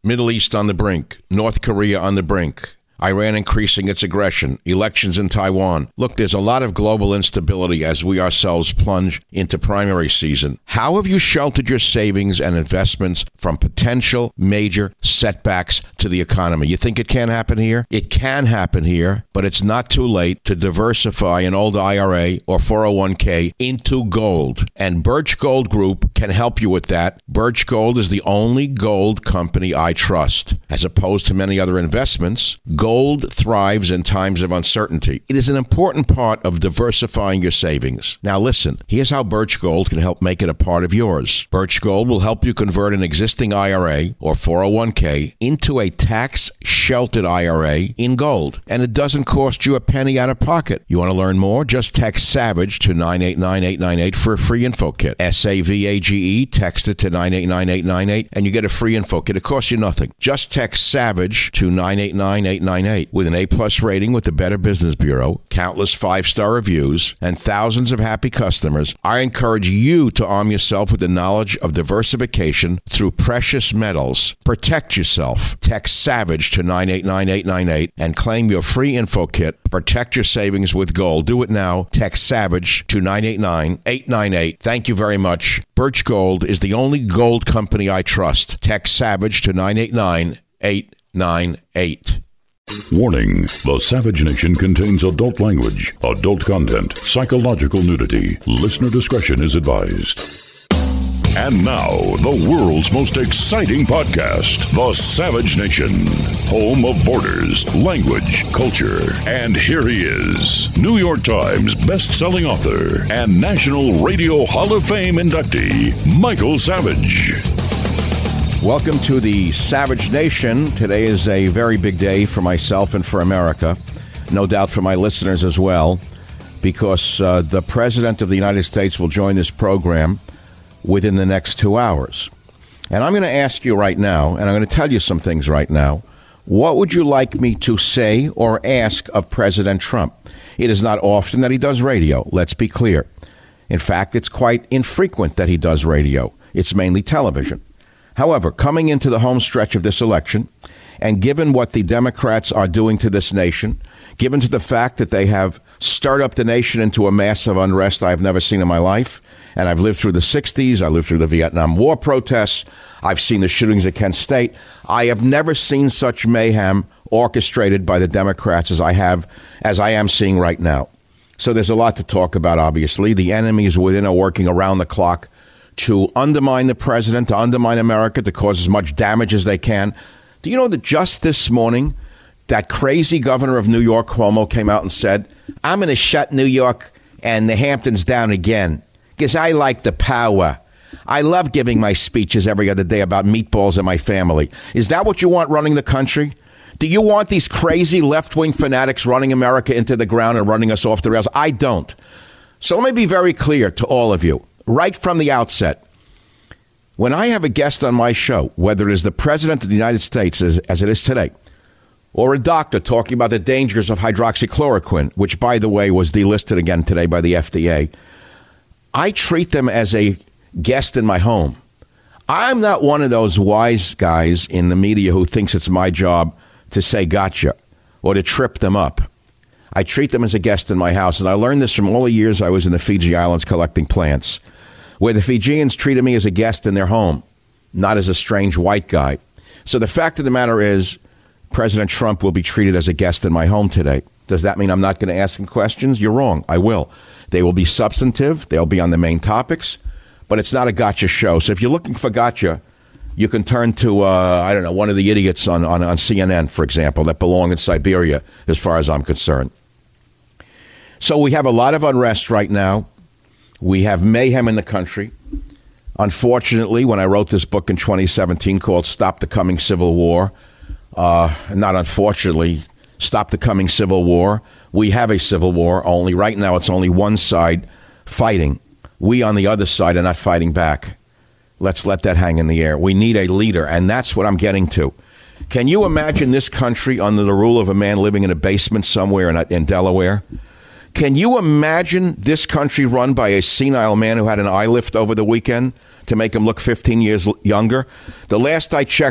Middle East on the brink. North Korea on the brink. Iran increasing its aggression, elections in Taiwan. Look, there's a lot of global instability as we ourselves plunge into primary season. How have you sheltered your savings and investments from potential major setbacks to the economy? You think it can't happen here? It can happen here, but it's not too late to diversify an old IRA or 401k into gold. And Birch Gold Group can help you with that. Birch Gold is the only gold company I trust. As opposed to many other investments, gold thrives in times of uncertainty. It is an important part of diversifying your savings. Now listen, here's how Birch Gold can help make it a part of yours. Birch Gold will help you convert an existing IRA or 401k into a tax-sheltered IRA in gold. And it doesn't cost you a penny out of pocket. You want to learn more? Just text SAVAGE to 989-898 for a free info kit. SAVAGE, text it to 989-898 and you get a free info kit. It costs you nothing. Just text SAVAGE to 989-898. With an A-plus rating with the Better Business Bureau, countless 5-star reviews, and thousands of happy customers, I encourage you to arm yourself with the knowledge of diversification through precious metals. Protect yourself. Text SAVAGE to 989-898 and claim your free info kit. Protect your savings with gold. Do it now. Text SAVAGE to 989-898. Thank you very much. Birch Gold is the only gold company I trust. Text SAVAGE to 989-898. Warning, the Savage Nation contains adult language, adult content, psychological nudity. Listener discretion is advised. And now, the world's most exciting podcast, The Savage Nation, home of borders, language, culture. And here he is, New York Times best-selling author and National Radio Hall of Fame inductee, Michael Savage. Welcome to the Savage Nation. Today is a very big day for myself and for America. No doubt for my listeners as well, because the President of the United States will join this program within the next 2 hours. And I'm going to ask you right now, and I'm going to tell you some things right now, what would you like me to say or ask of President Trump? It is not often that he does radio, let's be clear. In fact, it's quite infrequent that he does radio. It's mainly television. However, coming into the home stretch of this election, and given what the Democrats are doing to this nation, given to the fact that they have stirred up the nation into a massive unrest I've never seen in my life, and I've lived through the 60s, I lived through the Vietnam War protests, I've seen the shootings at Kent State, I have never seen such mayhem orchestrated by the Democrats as I am seeing right now. So there's a lot to talk about, obviously. The enemies within are working around the clock to undermine the president, to undermine America, to cause as much damage as they can. Do you know that just this morning, that crazy governor of New York, Cuomo, came out and said, I'm going to shut New York and the Hamptons down again because I like the power. I love giving my speeches every other day about meatballs and my family. Is that what you want running the country? Do you want these crazy left-wing fanatics running America into the ground and running us off the rails? I don't. So let me be very clear to all of you. Right from the outset, when I have a guest on my show, whether it is the President of the United States, as it is today, or a doctor talking about the dangers of hydroxychloroquine, which, by the way, was delisted again today by the FDA, I treat them as a guest in my home. I'm not one of those wise guys in the media who thinks it's my job to say gotcha or to trip them up. I treat them as a guest in my house, and I learned this from all the years I was in the Fiji Islands collecting plants, where the Fijians treated me as a guest in their home, not as a strange white guy. So the fact of the matter is, President Trump will be treated as a guest in my home today. Does that mean I'm not going to ask him questions? You're wrong. I will. They will be substantive. They'll be on the main topics, but it's not a gotcha show. So if you're looking for gotcha, you can turn to, one of the idiots on CNN, for example, that belong in Siberia, as far as I'm concerned. So we have a lot of unrest right now. We have mayhem in the country. Unfortunately, when I wrote this book in 2017 called Stop the Coming Civil War, not unfortunately, Stop the Coming Civil War, we have a civil war, only right now it's only one side fighting. We on the other side are not fighting back. Let's let that hang in the air. We need a leader, and that's what I'm getting to. Can you imagine this country under the rule of a man living in a basement somewhere in Delaware? Can you imagine this country run by a senile man who had an eye lift over the weekend to make him look 15 years younger? The last I checked,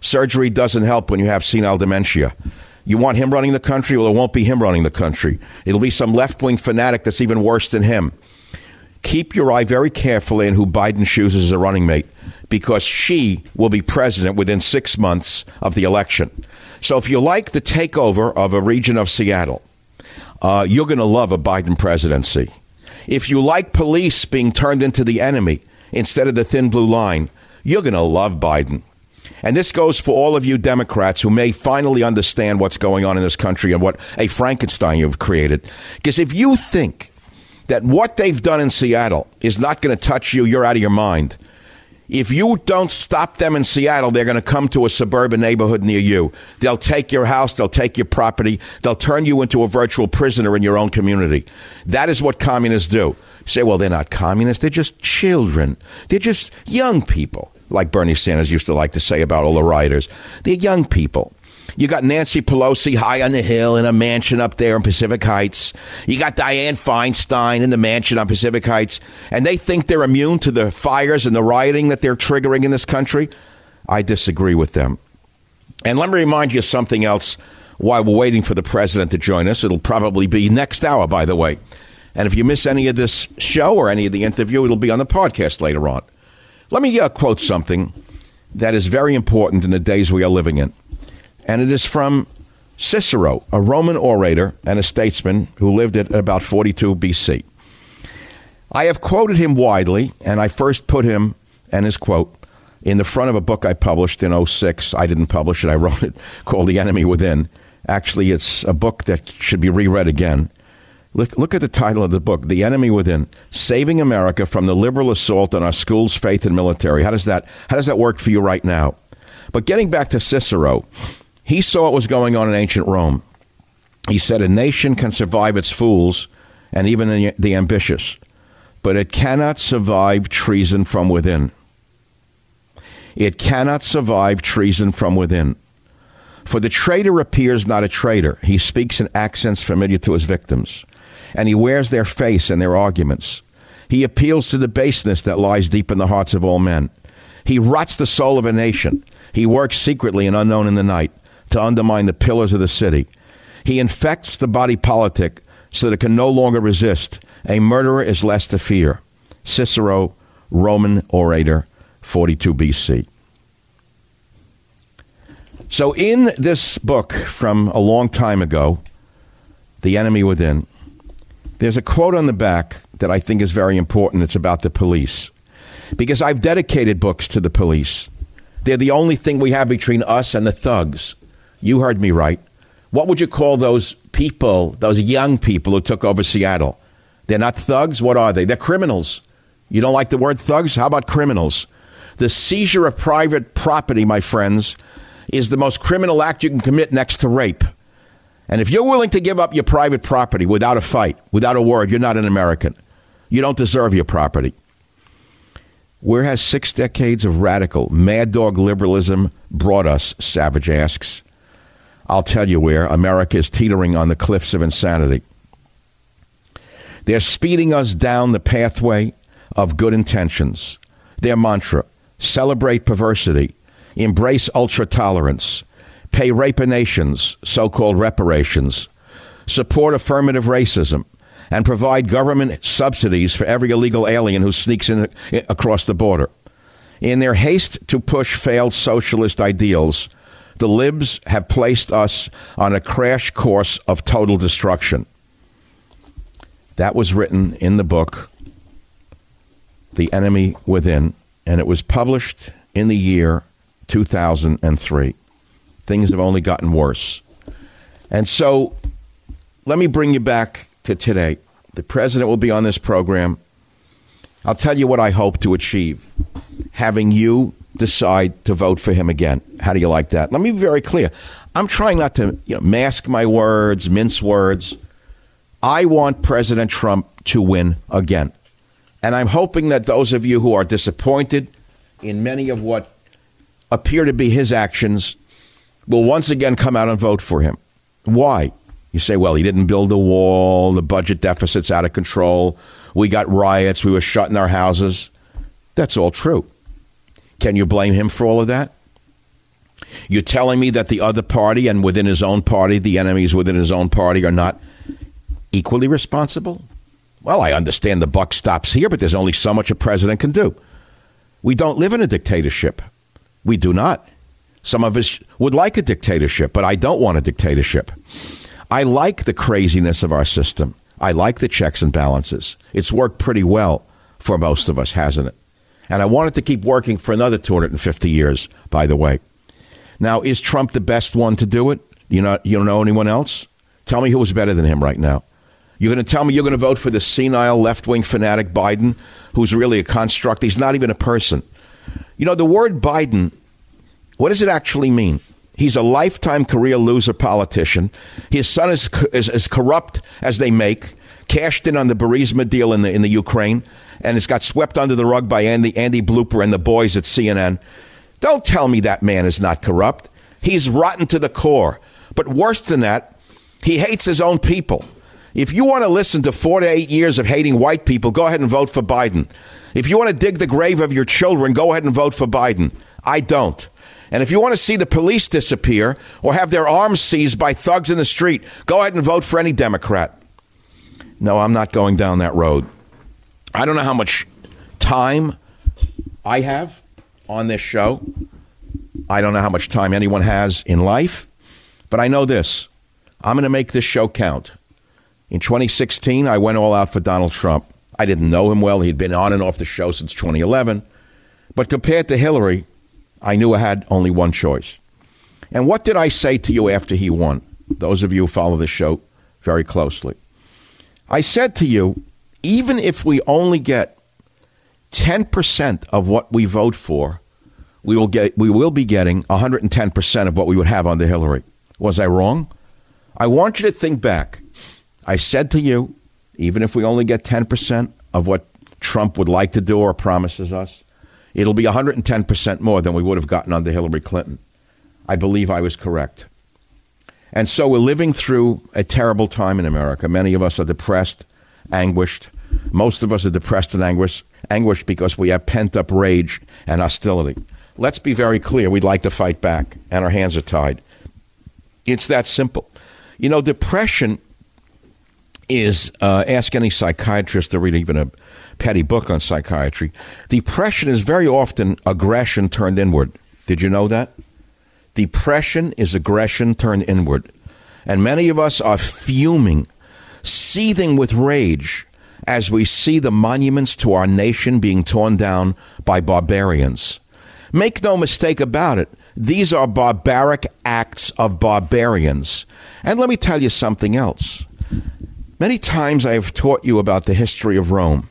Surgery doesn't help when you have senile dementia. You want him running the country? Well, it won't be him running the country. It'll be some left-wing fanatic that's even worse than him. Keep your eye very carefully on who Biden chooses as a running mate, because she will be president within 6 months of the election. So if you like the takeover of a region of Seattle, you're going to love a Biden presidency. If you like police being turned into the enemy instead of the thin blue line, you're going to love Biden. And this goes for all of you Democrats who may finally understand what's going on in this country and what a Frankenstein you've created. Because if you think that what they've done in Seattle is not going to touch you, you're out of your mind. If you don't stop them in Seattle, they're going to come to a suburban neighborhood near you. They'll take your house. They'll take your property. They'll turn you into a virtual prisoner in your own community. That is what communists do. You say, well, they're not communists. They're just children. They're just young people, like Bernie Sanders used to like to say about all the rioters. They're young people. You got Nancy Pelosi high on the hill in a mansion up there in Pacific Heights. You got Dianne Feinstein in the mansion on Pacific Heights. And they think they're immune to the fires and the rioting that they're triggering in this country. I disagree with them. And let me remind you something else while we're waiting for the president to join us. It'll probably be next hour, by the way. And if you miss any of this show or any of the interview, it'll be on the podcast later on. Let me quote something that is very important in the days we are living in. And it is from Cicero, a Roman orator and a statesman who lived at about 42 BC. I have quoted him widely, and I first put him and his quote in the front of a book I published in 2006. I didn't publish it. I wrote it, called The Enemy Within. Actually, it's a book that should be reread again. Look at the title of the book, The Enemy Within, Saving America from the Liberal Assault on Our Schools, Faith, and Military. How does that work for you right now? But getting back to Cicero, he saw what was going on in ancient Rome. He said a nation can survive its fools and even the ambitious, but it cannot survive treason from within. It cannot survive treason from within. For the traitor appears not a traitor. He speaks in accents familiar to his victims, and he wears their face in their arguments. He appeals to the baseness that lies deep in the hearts of all men. He rots the soul of a nation. He works secretly and unknown in the night to undermine the pillars of the city. He infects the body politic so that it can no longer resist. A murderer is less to fear. Cicero, Roman orator, 42 BC. So in this book from a long time ago, The Enemy Within, there's a quote on the back that I think is very important. It's about the police. Because I've dedicated books to the police. They're the only thing we have between us and the thugs. You heard me right. What would you call those people, those young people who took over Seattle? They're not thugs. What are they? They're criminals. You don't like the word thugs? How about criminals? The seizure of private property, my friends, is the most criminal act you can commit next to rape. And if you're willing to give up your private property without a fight, without a word, you're not an American. You don't deserve your property. Where has 6 decades of radical, mad dog liberalism brought us, Savage asks. I'll tell you where. America is teetering on the cliffs of insanity. They're speeding us down the pathway of good intentions. Their mantra, celebrate perversity, embrace ultra-tolerance, pay reparations, so-called reparations, support affirmative racism, and provide government subsidies for every illegal alien who sneaks in across the border. In their haste to push failed socialist ideals, the libs have placed us on a crash course of total destruction. That was written in the book, The Enemy Within, and it was published in the year 2003. Things have only gotten worse. And so let me bring you back to today. The president will be on this program. I'll tell you what I hope to achieve. Having you decide to vote for him again. How do you like that? Let me be very clear. I'm trying not to mask my words, mince words. I want President Trump to win again. And I'm hoping that those of you who are disappointed in many of what appear to be his actions will once again come out and vote for him. Why? You say, well, he didn't build a wall. The budget deficit's out of control. We got riots. We were shut in our houses. That's all true. Can you blame him for all of that? You're telling me that the other party and within his own party, the enemies within his own party are not equally responsible? Well, I understand the buck stops here, but there's only so much a president can do. We don't live in a dictatorship. We do not. Some of us would like a dictatorship, but I don't want a dictatorship. I like the craziness of our system. I like the checks and balances. It's worked pretty well for most of us, hasn't it? And I want it to keep working for another 250 years, by the way. Now, is Trump the best one to do it? You don't know anyone else? Tell me who was better than him right now. You're going to tell me you're going to vote for the senile left-wing fanatic Biden, who's really a construct? He's not even a person. You know, the word Biden, what does it actually mean? He's a lifetime career loser politician. His son is as corrupt as they make, cashed in on the Burisma deal in the Ukraine, and it's got swept under the rug by Andy Blooper and the boys at CNN. Don't tell me that man is not corrupt. He's rotten to the core. But worse than that, he hates his own people. If you want to listen to 4 to 8 years of hating white people, go ahead and vote for Biden. If you want to dig the grave of your children, go ahead and vote for Biden. I don't. And if you want to see the police disappear or have their arms seized by thugs in the street, go ahead and vote for any Democrat. No, I'm not going down that road. I don't know how much time I have on this show. I don't know how much time anyone has in life. But I know this. I'm going to make this show count. In 2016, I went all out for Donald Trump. I didn't know him well. He'd been on and off the show since 2011. But compared to Hillary, I knew I had only one choice. And what did I say to you after he won? Those of you who follow the show very closely. I said to you, even if we only get 10% of what we vote for, we will be getting 110% of what we would have under Hillary. Was I wrong? I want you to think back. I said to you, even if we only get 10% of what Trump would like to do or promises us, it'll be 110% more than we would have gotten under Hillary Clinton. I believe I was correct. And so we're living through a terrible time in America. Many of us are depressed, anguished. Most of us are depressed and anguished because we have pent-up rage and hostility. Let's be very clear. We'd like to fight back, and our hands are tied. It's that simple. You know, depression is, ask any psychiatrist to read even a petty book on psychiatry. Depression is very often aggression turned inward. Did you know that? Depression is aggression turned inward. And many of us are fuming, seething with rage as we see the monuments to our nation being torn down by barbarians. Make no mistake about it. These are barbaric acts of barbarians. And let me tell you something else. Many times I have taught you about the history of Rome.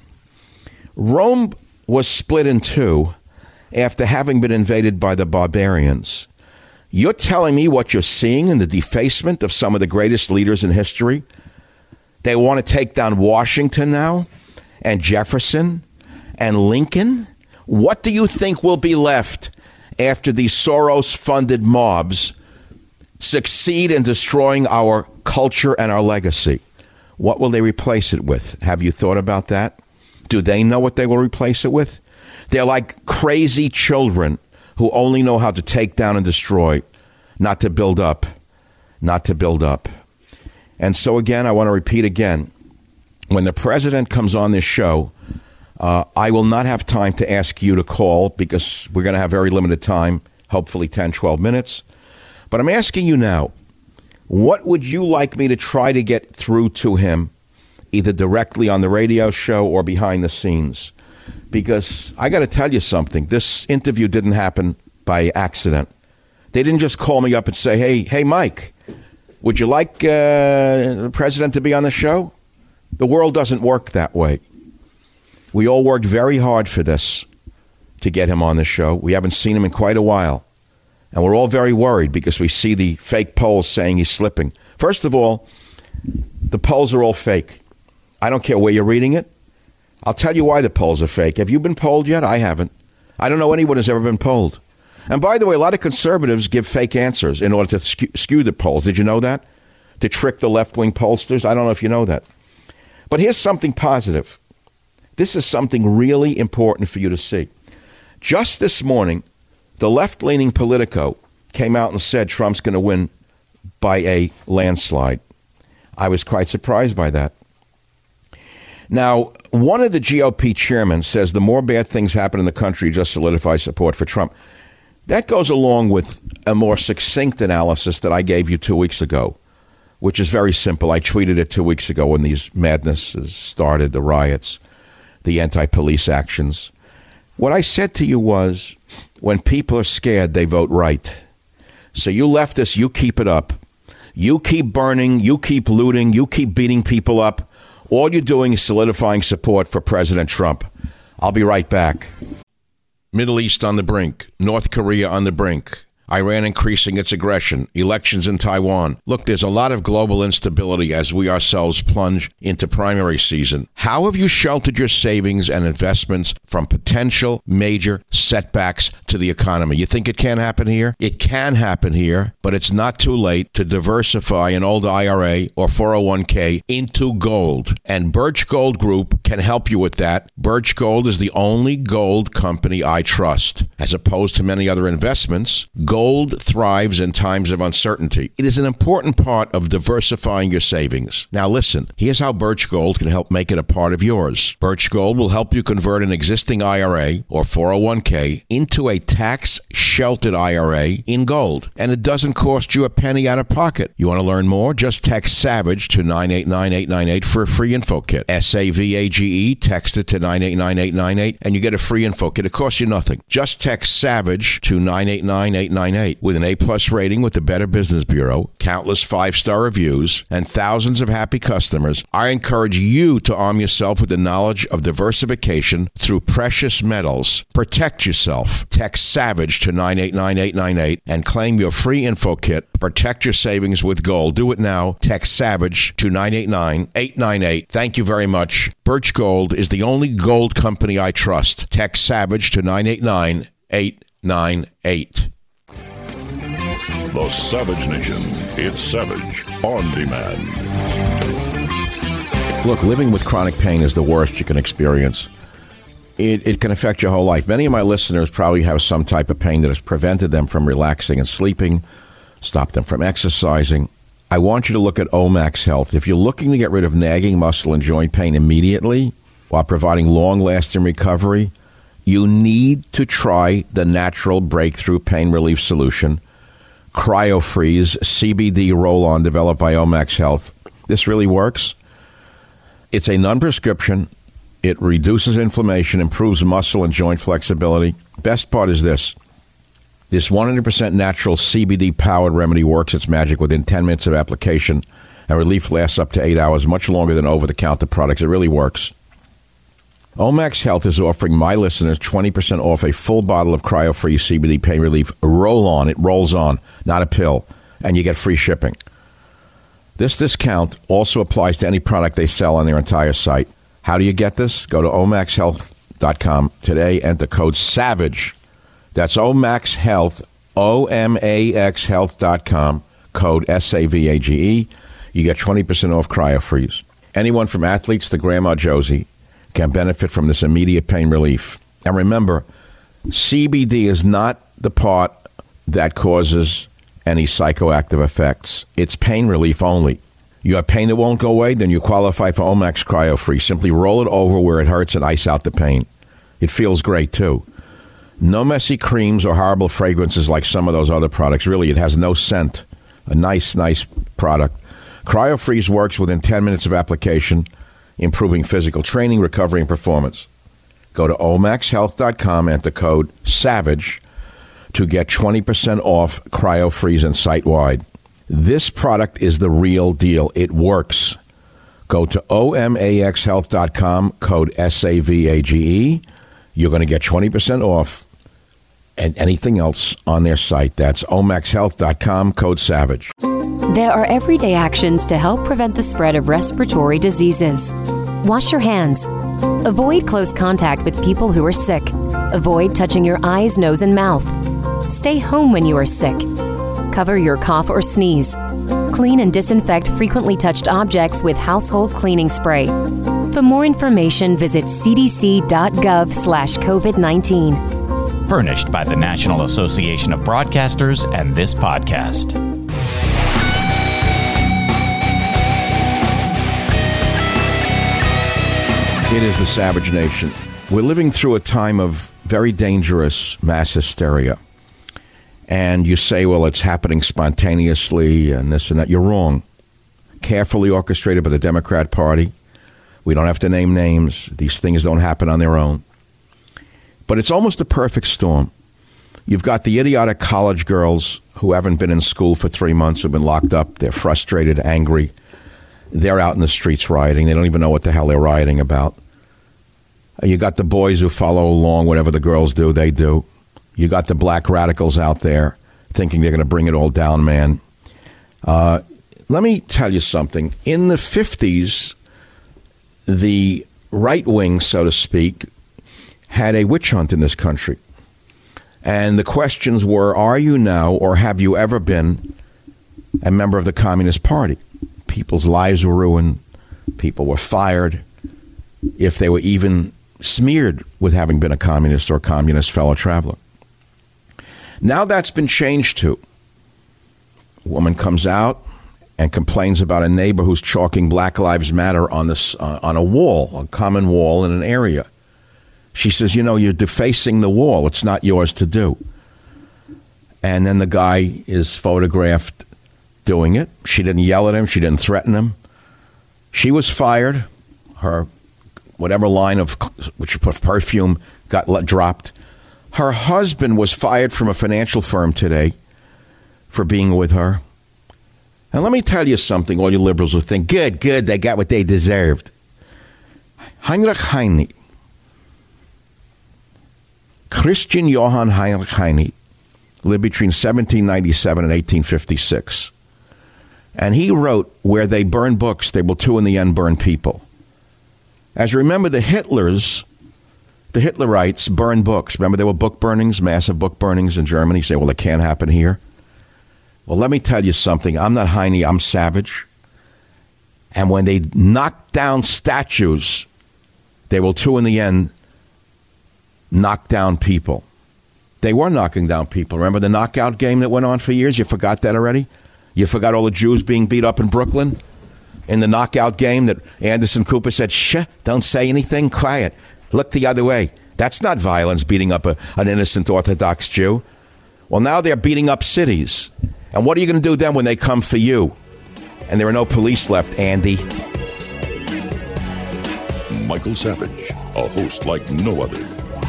Rome was split in two after having been invaded by the barbarians. You're telling me what you're seeing in the defacement of some of the greatest leaders in history? They want to take down Washington now, and Jefferson, and Lincoln? What do you think will be left after these Soros-funded mobs succeed in destroying our culture and our legacy? What will they replace it with? Have you thought about that? Do they know what they will replace it with? They're like crazy children who only know how to take down and destroy, not to build up, not to build up. And so again, I want to repeat again, when the president comes on this show, I will not have time to ask you to call because we're going to have very limited time, hopefully 10, 12 minutes. But I'm asking you now, what would you like me to try to get through to him, either directly on the radio show or behind the scenes? Because I got to tell you something. This interview didn't happen by accident. They didn't just call me up and say, hey, Mike, would you like the president to be on the show? The world doesn't work that way. We all worked very hard for this to get him on the show. We haven't seen him in quite a while. And we're all very worried because we see the fake polls saying he's slipping. First of all, the polls are all fake. I don't care where you're reading it. I'll tell you why the polls are fake. Have you been polled yet? I haven't. I don't know anyone who's ever been polled. And by the way, a lot of conservatives give fake answers in order to skew the polls. Did you know that? To trick the left-wing pollsters? I don't know if you know that. But here's something positive. This is something really important for you to see. Just this morning, the left-leaning Politico came out and said Trump's going to win by a landslide. I was quite surprised by that. Now, one of the GOP chairmen says the more bad things happen in the country, just solidify support for Trump. That goes along with a more succinct analysis that I gave you 2 weeks ago, which is very simple. I tweeted it 2 weeks ago when these madnesses started, the riots, the anti-police actions. What I said to you was, when people are scared, they vote right. So you leftists, you keep it up. You keep burning, you keep looting, you keep beating people up. All you're doing is solidifying support for President Trump. I'll be right back. Middle East on the brink. North Korea on the brink. Iran increasing its aggression, elections in Taiwan. Look, there's a lot of global instability as we ourselves plunge into primary season. How have you sheltered your savings and investments from potential major setbacks to the economy? You think it can happen here? It can happen here, but it's not too late to diversify an old IRA or 401k into gold. And Birch Gold Group can help you with that. Birch Gold is the only gold company I trust. As opposed to many other investments, gold thrives in times of uncertainty. It is an important part of diversifying your savings. Now listen, here's how Birch Gold can help make it a part of yours. Birch Gold will help you convert an existing IRA or 401k into a tax-sheltered IRA in gold. And it doesn't cost you a penny out of pocket. You want to learn more? Just text SAVAGE to 989-898 for a free info kit. SAVAGE, text it to 989-898 and you get a free info kit. It costs you nothing. Just text SAVAGE to 989-898. With an A+ rating with the Better Business Bureau, countless 5-star reviews, and thousands of happy customers, I encourage you to arm yourself with the knowledge of diversification through precious metals. Protect yourself. Text SAVAGE to 989-898 and claim your free info kit. Protect your savings with gold. Do it now. Text SAVAGE to 989-898. Thank you very much. Birch Gold is the only gold company I trust. Text SAVAGE to 989-898. The Savage Nation. It's Savage on demand. Look, living with chronic pain is the worst you can experience. It can affect your whole life. Many of my listeners probably have some type of pain that has prevented them from relaxing and sleeping, stopped them from exercising. I want you to look at Omax Health. If you're looking to get rid of nagging muscle and joint pain immediately while providing long-lasting recovery, you need to try the natural breakthrough pain relief solution, CryoFreeze CBD roll-on developed by Omax Health. This really works. It's a non-prescription. It reduces inflammation, improves muscle and joint flexibility. Best part is this. This 100% natural CBD-powered remedy works its magic within 10 minutes of application, and relief lasts up to 8 hours, much longer than over-the-counter products. It really works. Omax Health is offering my listeners 20% off a full bottle of CryoFreeze CBD pain relief roll-on. It rolls on, not a pill, and you get free shipping. This discount also applies to any product they sell on their entire site. How do you get this? Go to omaxhealth.com today, enter code SAVAGE. That's Omax Health, OMAX Health.com, code SAVAGE. You get 20% off CryoFreeze. Anyone from athletes to Grandma Josie can benefit from this immediate pain relief. And remember, CBD is not the part that causes any psychoactive effects. It's pain relief only. You have pain that won't go away, then you qualify for Omax CryoFreeze. Simply roll it over where it hurts and ice out the pain. It feels great, too. No messy creams or horrible fragrances like some of those other products. Really, it has no scent. A nice product. CryoFreeze works within 10 minutes of application, improving physical training, recovery, and performance. Go to omaxhealth.com, enter code SAVAGE to get 20% off CryoFreeze and site-wide. This product is the real deal. It works. Go to omaxhealth.com, code SAVAGE. You're going to get 20% off and anything else on their site. That's omaxhealth.com, code SAVAGE. There are everyday actions to help prevent the spread of respiratory diseases. Wash your hands. Avoid close contact with people who are sick. Avoid touching your eyes, nose, and mouth. Stay home when you are sick. Cover your cough or sneeze. Clean and disinfect frequently touched objects with household cleaning spray. For more information, visit cdc.gov/COVID-19. Furnished by the National Association of Broadcasters and this podcast. It is the Savage Nation. We're living through a time of very dangerous mass hysteria. And you say, well, it's happening spontaneously and this and that. You're wrong. Carefully orchestrated by the Democrat Party. We don't have to name names. These things don't happen on their own. But it's almost a perfect storm. You've got the idiotic college girls who haven't been in school for 3 months, have been locked up. They're frustrated, angry. They're out in the streets rioting. They don't even know what the hell they're rioting about. You got the boys who follow along. Whatever the girls do, they do. You got the black radicals out there thinking they're going to bring it all down, man. Let me tell you something. In the 50s, the right wing, so to speak, had a witch hunt in this country. And the questions were, are you now or have you ever been a member of the Communist Party? People's lives were ruined. People were fired. If they were even smeared with having been a communist or communist fellow traveler. Now that's been changed to. A woman comes out and complains about a neighbor who's chalking Black Lives Matter on a wall, a common wall in an area. She says, you know, you're defacing the wall. It's not yours to do. And then the guy is photographed doing it. She didn't yell at him. She didn't threaten him. She was fired. Her whatever line of perfume got dropped. Her husband was fired from a financial firm today for being with her. And let me tell you something, all you liberals who think, good, they got what they deserved. Heinrich Heine, Christian Johann Heinrich Heine, lived between 1797 and 1856. And he wrote, where they burn books, they will too in the end burn people. As you remember, the Hitlerites burned books. Remember, there were book burnings, massive book burnings in Germany. You say, well, it can't happen here. Well, let me tell you something. I'm not Heine, I'm savage. And when they knock down statues, they will too in the end knock down people. They were knocking down people. Remember the knockout game that went on for years? You forgot that already? You forgot all the Jews being beat up in Brooklyn? In the knockout game that Anderson Cooper said, shh, don't say anything, quiet. Look the other way. That's not violence, beating up an innocent Orthodox Jew. Well, now they're beating up cities. And what are you going to do then when they come for you? And there are no police left, Andy. Michael Savage, a host like no other.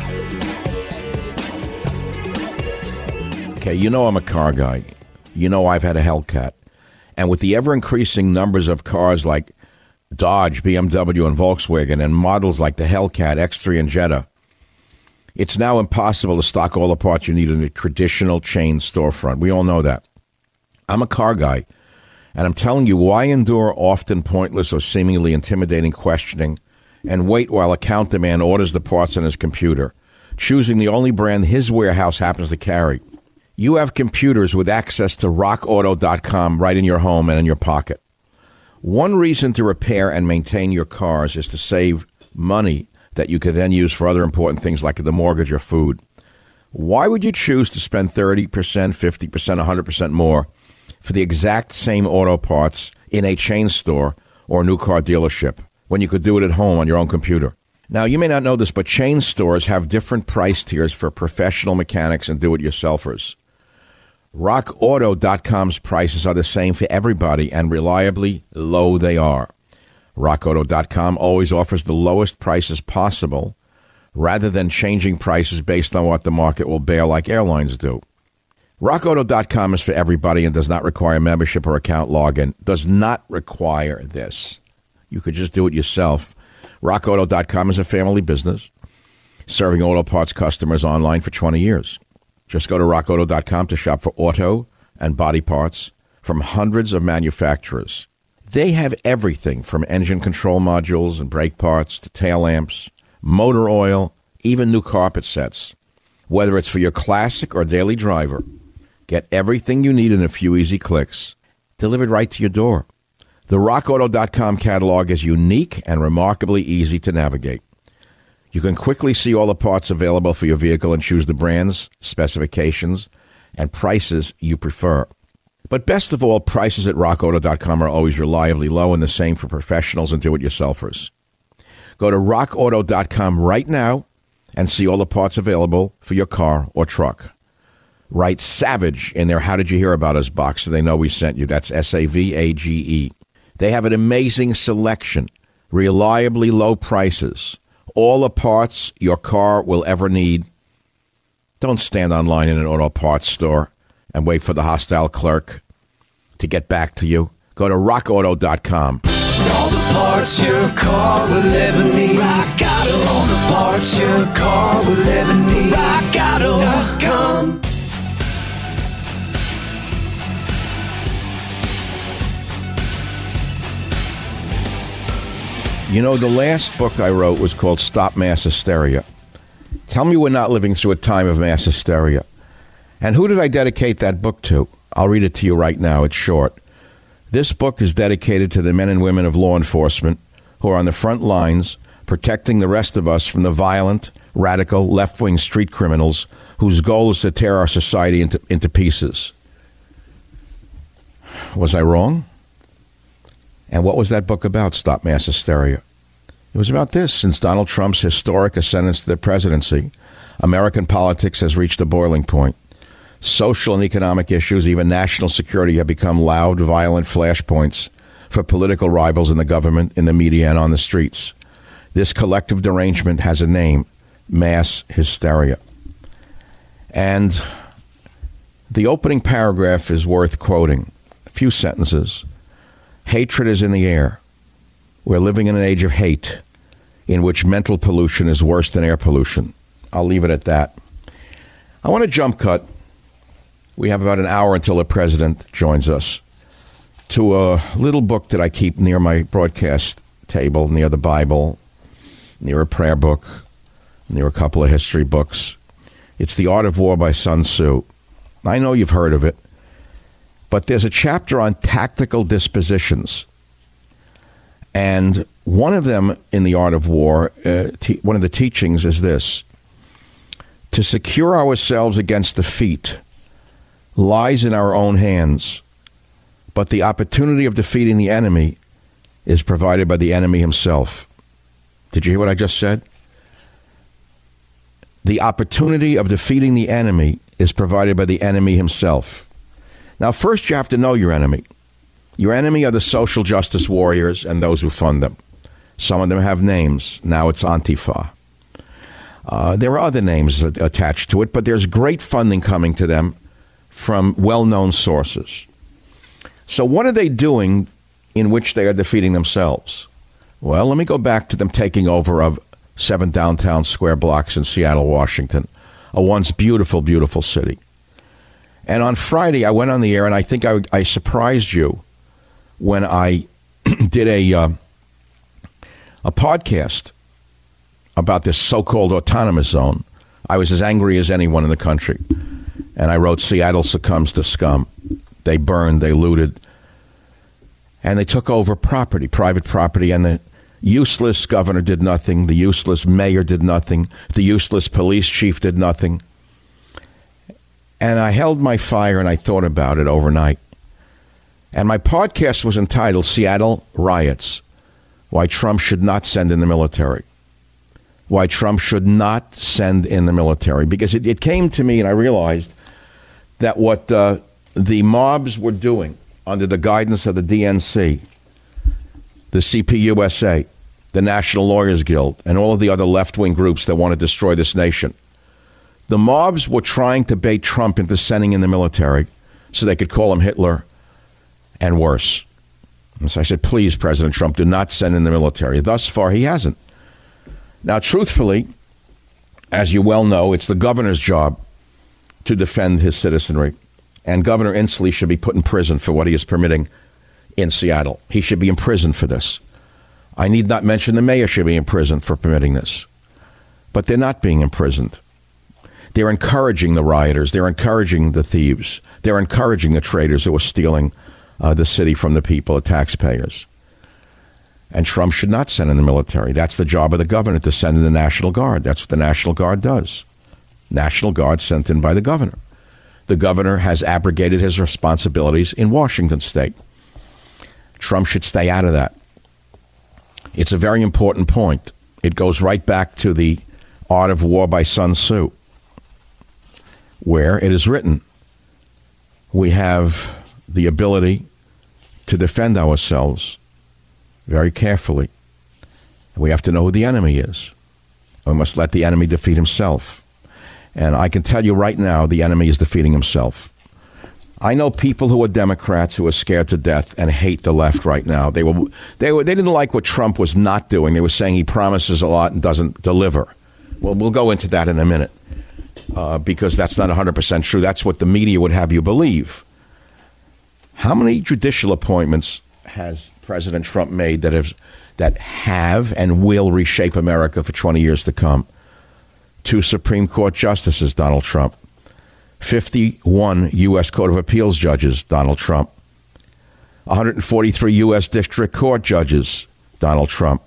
Okay, you know I'm a car guy. You know I've had a Hellcat. And with the ever-increasing numbers of cars like Dodge, BMW, and Volkswagen, and models like the Hellcat, X3, and Jetta, it's now impossible to stock all the parts you need in a traditional chain storefront. We all know that. I'm a car guy, and I'm telling you, why endure often pointless or seemingly intimidating questioning and wait while account man orders the parts on his computer, choosing the only brand his warehouse happens to carry? You have computers with access to rockauto.com right in your home and in your pocket. One reason to repair and maintain your cars is to save money that you could then use for other important things like the mortgage or food. Why would you choose to spend 30%, 50%, 100% more for the exact same auto parts in a chain store or a new car dealership when you could do it at home on your own computer? Now, you may not know this, but chain stores have different price tiers for professional mechanics and do-it-yourselfers. RockAuto.com's prices are the same for everybody, and reliably low they are. RockAuto.com always offers the lowest prices possible, rather than changing prices based on what the market will bear like airlines do. RockAuto.com is for everybody and does not require membership or account login. Does not require this. You could just do it yourself. RockAuto.com is a family business, serving auto parts customers online for 20 years. Just go to rockauto.com to shop for auto and body parts from hundreds of manufacturers. They have everything from engine control modules and brake parts to tail lamps, motor oil, even new carpet sets. Whether it's for your classic or daily driver, get everything you need in a few easy clicks, delivered right to your door. The rockauto.com catalog is unique and remarkably easy to navigate. You can quickly see all the parts available for your vehicle and choose the brands, specifications, and prices you prefer. But best of all, prices at rockauto.com are always reliably low, and the same for professionals and do-it-yourselfers. Go to rockauto.com right now and see all the parts available for your car or truck. Write SAVAGE in their How Did You Hear About Us box so they know we sent you. That's SAVAGE. They have an amazing selection, reliably low prices, all the parts your car will ever need. Don't stand online in an auto parts store and wait for the hostile clerk to get back to you. Go to rockauto.com. All the parts your car will ever need. Rock Auto. All the parts your car will ever need. rockauto.com. You know, the last book I wrote was called Stop Mass Hysteria. Tell me we're not living through a time of mass hysteria. And who did I dedicate that book to? I'll read it to you right now. It's short. This book is dedicated to the men and women of law enforcement who are on the front lines protecting the rest of us from the violent, radical, left-wing street criminals whose goal is to tear our society into pieces. Was I wrong? And what was that book about, Stop Mass Hysteria? It was about this. Since Donald Trump's historic ascendance to the presidency, American politics has reached a boiling point. Social and economic issues, even national security, have become loud, violent flashpoints for political rivals in the government, in the media, and on the streets. This collective derangement has a name: mass hysteria. And the opening paragraph is worth quoting. A few sentences. Hatred is in the air. We're living in an age of hate in which mental pollution is worse than air pollution. I'll leave it at that. I want to jump cut. We have about an hour until the president joins us, to a little book that I keep near my broadcast table, near the Bible, near a prayer book, near a couple of history books. It's The Art of War by Sun Tzu. I know you've heard of it, but there's a chapter on tactical dispositions. And one of them in The Art of War, one of the teachings is this: to secure ourselves against defeat lies in our own hands, but the opportunity of defeating the enemy is provided by the enemy himself. Did you hear what I just said? The opportunity of defeating the enemy is provided by the enemy himself. Now, first you have to know your enemy. Your enemy are the social justice warriors and those who fund them. Some of them have names. Now it's Antifa. There are other names attached to it, but there's great funding coming to them from well-known sources. So what are they doing in which they are defeating themselves? Well, let me go back to them taking over of 7 downtown square blocks in Seattle, Washington, a once beautiful, beautiful city. And on Friday, I went on the air, and I think I surprised you when I did a podcast about this so-called autonomous zone. I was as angry as anyone in the country. And I wrote, Seattle succumbs to scum. They burned, they looted, and they took over property, private property, and the useless governor did nothing. The useless mayor did nothing. The useless police chief did nothing. And I held my fire and I thought about it overnight. And my podcast was entitled Seattle Riots: Why Trump Should Not Send in the Military. Why Trump should not send in the military. Because it came to me and I realized that what the mobs were doing under the guidance of the DNC, the CPUSA, the National Lawyers Guild, and all of the other left-wing groups that want to destroy this nation, the mobs were trying to bait Trump into sending in the military so they could call him Hitler and worse. And so I said, please, President Trump, do not send in the military. Thus far, he hasn't. Now, truthfully, as you well know, it's the governor's job to defend his citizenry. And Governor Inslee should be put in prison for what he is permitting in Seattle. He should be in prison for this. I need not mention the mayor should be in prison for permitting this. But they're not being imprisoned. They're encouraging the rioters. They're encouraging the thieves. They're encouraging the traitors who are stealing the city from the people, the taxpayers. And Trump should not send in the military. That's the job of the governor, to send in the National Guard. That's what the National Guard does. National Guard sent in by the governor. The governor has abrogated his responsibilities in Washington state. Trump should stay out of that. It's a very important point. It goes right back to the Art of War by Sun Tzu, where it is written, we have the ability to defend ourselves very carefully. We have to know who the enemy is. We must let the enemy defeat himself. And I can tell you right now, the enemy is defeating himself. I know people who are Democrats who are scared to death and hate the left right now. They didn't like what Trump was not doing. They were saying he promises a lot and doesn't deliver. Well, we'll go into that in a minute because that's not 100% true. That's what the media would have you believe. How many judicial appointments has President Trump made that have and will reshape America for 20 years to come? 2 Supreme Court justices, Donald Trump. 51 U.S. Court of Appeals judges, Donald Trump. 143 U.S. District Court judges, Donald Trump.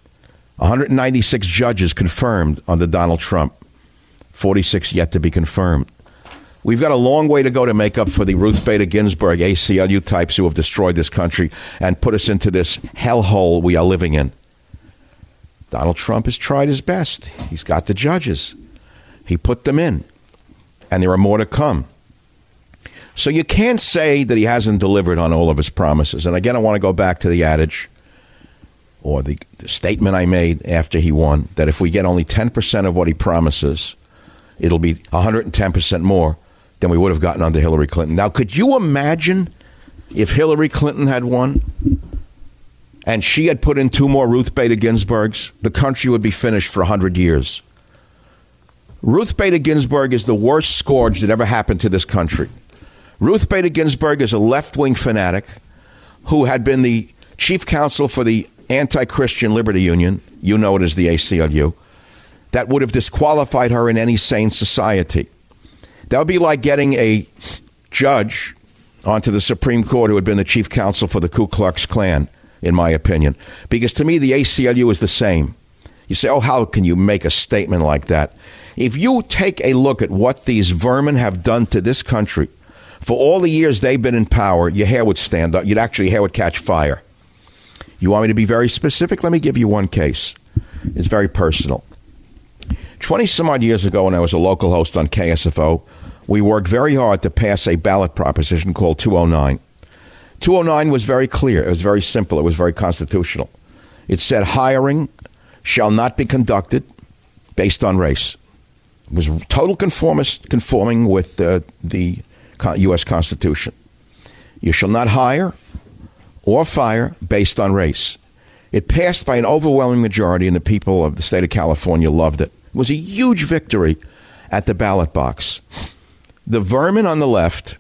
196 judges confirmed under Donald Trump. 46 yet to be confirmed. We've got a long way to go to make up for the Ruth Bader Ginsburg, ACLU types who have destroyed this country and put us into this hellhole we are living in. Donald Trump has tried his best. He's got the judges. He put them in. And there are more to come. So you can't say that he hasn't delivered on all of his promises. And again, I want to go back to the adage or the statement I made after he won, that if we get only 10% of what he promises, it'll be 110% more than we would have gotten under Hillary Clinton. Now, could you imagine if Hillary Clinton had won and she had put in 2 more Ruth Bader Ginsburgs? The country would be finished for 100 years. Ruth Bader Ginsburg is the worst scourge that ever happened to this country. Ruth Bader Ginsburg is a left-wing fanatic who had been the chief counsel for the Anti-Christian Liberty Union, you know it as the ACLU, that would have disqualified her in any sane society. That would be like getting a judge onto the Supreme Court who had been the chief counsel for the Ku Klux Klan, in my opinion. Because to me, the ACLU is the same. You say, oh, how can you make a statement like that? If you take a look at what these vermin have done to this country, for all the years they've been in power, your hair would stand up. Your hair would catch fire. You want me to be very specific? Let me give you one case. It's very personal. 20 some odd years ago, when I was a local host on KSFO, we worked very hard to pass a ballot proposition called 209. 209 was very clear. It was very simple. It was very constitutional. It said hiring shall not be conducted based on race. It was total conforming with the U.S. Constitution. You shall not hire or fire based on race. It passed by an overwhelming majority, and the people of the state of California loved it. It was a huge victory at the ballot box. The vermin on the left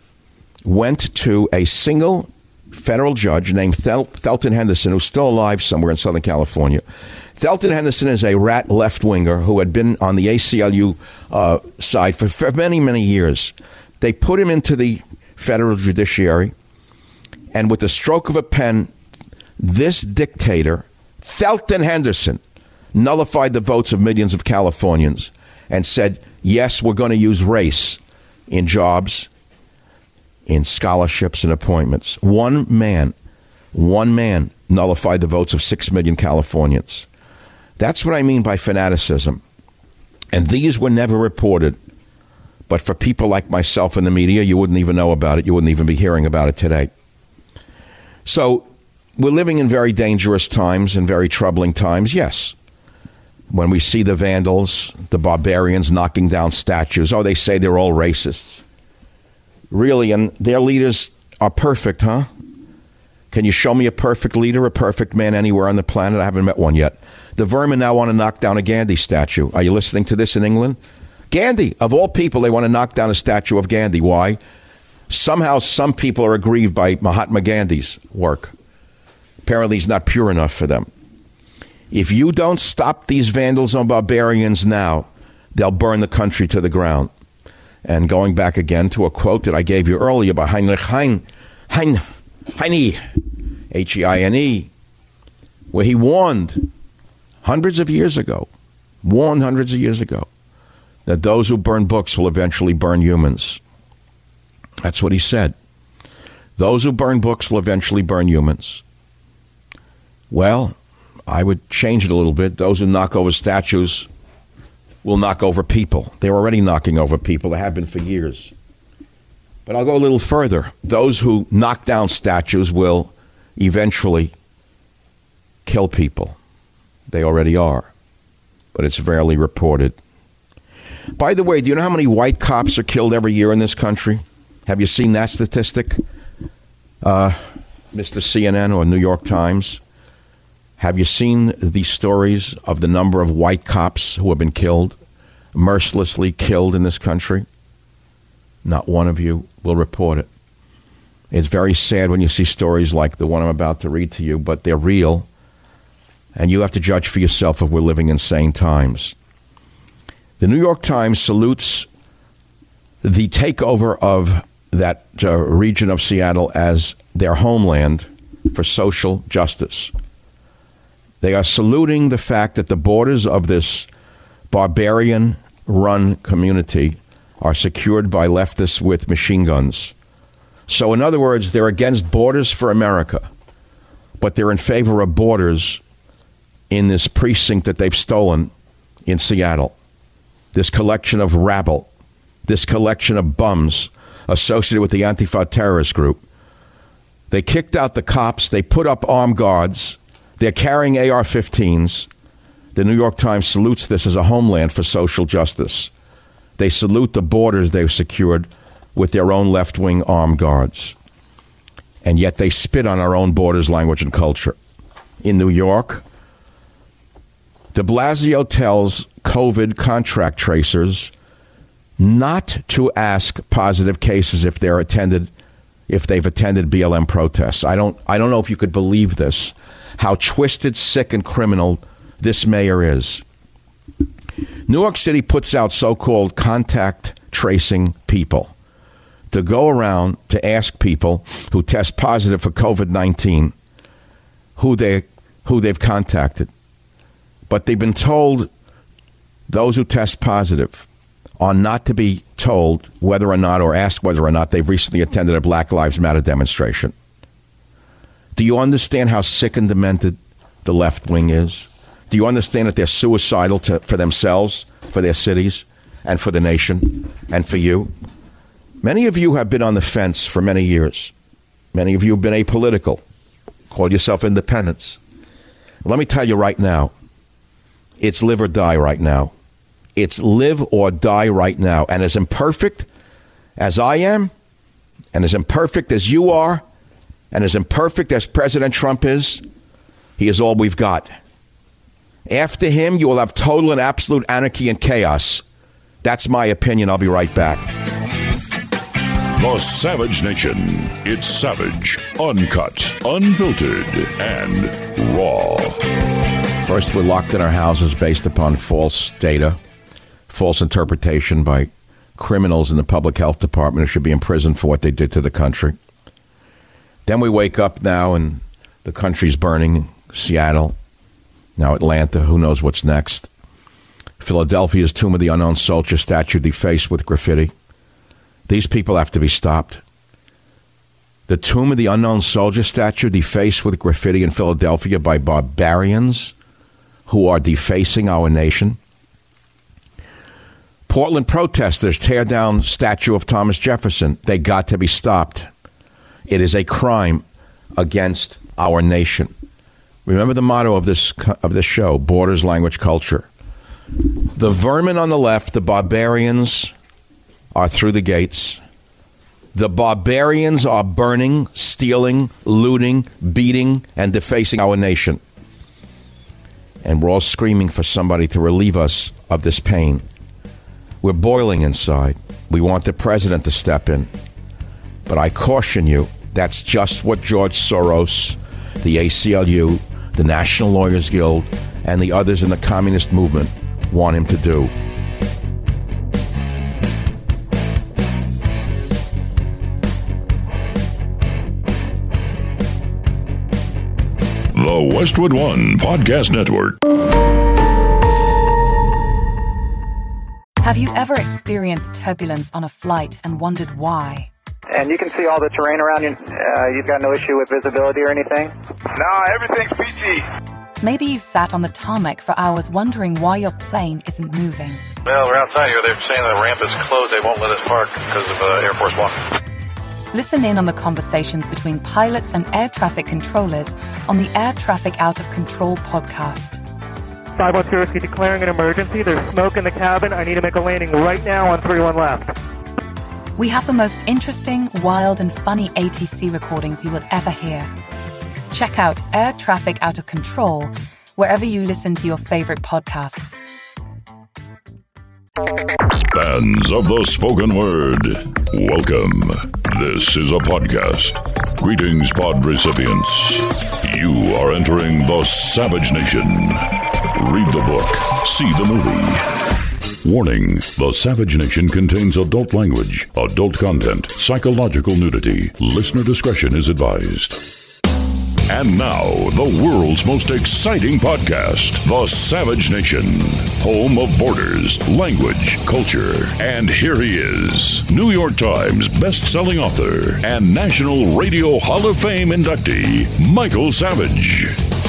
went to a single federal judge named Thelton Henderson, who's still alive somewhere in Southern California. Thelton Henderson is a rat left-winger who had been on the ACLU side for many, many years. They put him into the federal judiciary, and with the stroke of a pen, this dictator, Thelton Henderson, nullified the votes of millions of Californians and said, yes, we're going to use race in jobs, in scholarships and appointments. One man nullified the votes of 6 million Californians. That's what I mean by fanaticism. And these were never reported. But for people like myself in the media, you wouldn't even know about it. You wouldn't even be hearing about it today. So we're living in very dangerous times and very troubling times, yes. When we see the vandals, the barbarians knocking down statues, they say they're all racists. Really, and their leaders are perfect, huh? Can you show me a perfect leader, a perfect man anywhere on the planet? I haven't met one yet. The vermin now want to knock down a Gandhi statue. Are you listening to this in England? Gandhi, of all people, they want to knock down a statue of Gandhi. Why? Somehow some people are aggrieved by Mahatma Gandhi's work. Apparently he's not pure enough for them. If you don't stop these vandals and barbarians now, they'll burn the country to the ground. And going back again to a quote that I gave you earlier by Heinrich Heine, Heine, H-E-I-N-E, where he warned hundreds of years ago, that those who burn books will eventually burn humans. That's what he said. Those who burn books will eventually burn humans. Well, I would change it a little bit. Those who knock over statues will knock over people. They're already knocking over people. They have been for years. But I'll go a little further. Those who knock down statues will eventually kill people. They already are. But it's rarely reported. By the way, do you know how many white cops are killed every year in this country? Have you seen that statistic, Mr. CNN or New York Times? Have you seen these stories of the number of white cops who have been killed, mercilessly killed in this country? Not one of you will report it. It's very sad when you see stories like the one I'm about to read to you, but they're real, and you have to judge for yourself if we're living in sane times. The New York Times salutes the takeover of that region of Seattle as their homeland for social justice. They are saluting the fact that the borders of this barbarian-run community are secured by leftists with machine guns. So, in other words, they're against borders for America, but they're in favor of borders in this precinct that they've stolen in Seattle. This collection of rabble, this collection of bums associated with the Antifa terrorist group. They kicked out the cops. They put up armed guards. They're carrying AR-15s. The New York Times salutes this as a homeland for social justice. They salute the borders they've secured with their own left-wing armed guards. And yet they spit on our own borders, language, and culture. In New York, de Blasio tells COVID contract tracers not to ask positive cases if they've attended BLM protests. I don't know if you could believe this, how twisted, sick, and criminal this mayor is. New York City puts out so-called contact tracing people to go around to ask people who test positive for COVID-19 who they've contacted. But they've been told those who test positive are not to be told whether or not, or asked whether or not they've recently attended a Black Lives Matter demonstration. Do you understand how sick and demented the left wing is? Do you understand that they're suicidal for themselves, for their cities, and for the nation, and for you? Many of you have been on the fence for many years. Many of you have been apolitical. Call yourself independents. Let me tell you right now, it's live or die right now. It's live or die right now. And as imperfect as I am, and as imperfect as you are, and as imperfect as President Trump is, he is all we've got. After him, you will have total and absolute anarchy and chaos. That's my opinion. I'll be right back. The Savage Nation. It's savage, uncut, unfiltered, and raw. First, we're locked in our houses based upon false data, false interpretation by criminals in the public health department who should be in prison for what they did to the country. Then we wake up now and the country's burning. Seattle, now Atlanta, who knows what's next. Philadelphia's Tomb of the Unknown Soldier statue defaced with graffiti. These people have to be stopped. The Tomb of the Unknown Soldier statue defaced with graffiti in Philadelphia by barbarians who are defacing our nation. Portland protesters tear down statue of Thomas Jefferson. They got to be stopped. It is a crime against our nation. Remember the motto of this show, Borders, Language, Culture. The vermin on the left, the barbarians, are through the gates. The barbarians are burning, stealing, looting, beating, and defacing our nation. And we're all screaming for somebody to relieve us of this pain. We're boiling inside. We want the president to step in. But I caution you, that's just what George Soros, the ACLU, the National Lawyers Guild, and the others in the communist movement want him to do. The Westwood One Podcast Network. Have you ever experienced turbulence on a flight and wondered why? And you can see all the terrain around you. You've got no issue with visibility or anything? No, everything's PG. Maybe you've sat on the tarmac for hours wondering why your plane isn't moving. Well, we're outside here. They're saying the ramp is closed. They won't let us park because of Air Force One. Listen in on the conversations between pilots and air traffic controllers on the Air Traffic Out of Control podcast. 512 Whiskey declaring an emergency. There's smoke in the cabin. I need to make a landing right now on 31 left. We have the most interesting, wild, and funny ATC recordings you will ever hear. Check out Air Traffic Out of Control wherever you listen to your favorite podcasts. Fans of the spoken word, welcome. This is a podcast. Greetings, pod recipients. You are entering the Savage Nation. Read the book, see the movie. Warning, the Savage Nation contains adult language, adult content, psychological nudity. Listener discretion is advised. And now, the world's most exciting podcast, The Savage Nation, home of borders, language, culture. And here he is, New York Times best-selling author and National Radio Hall of Fame inductee, Michael Savage.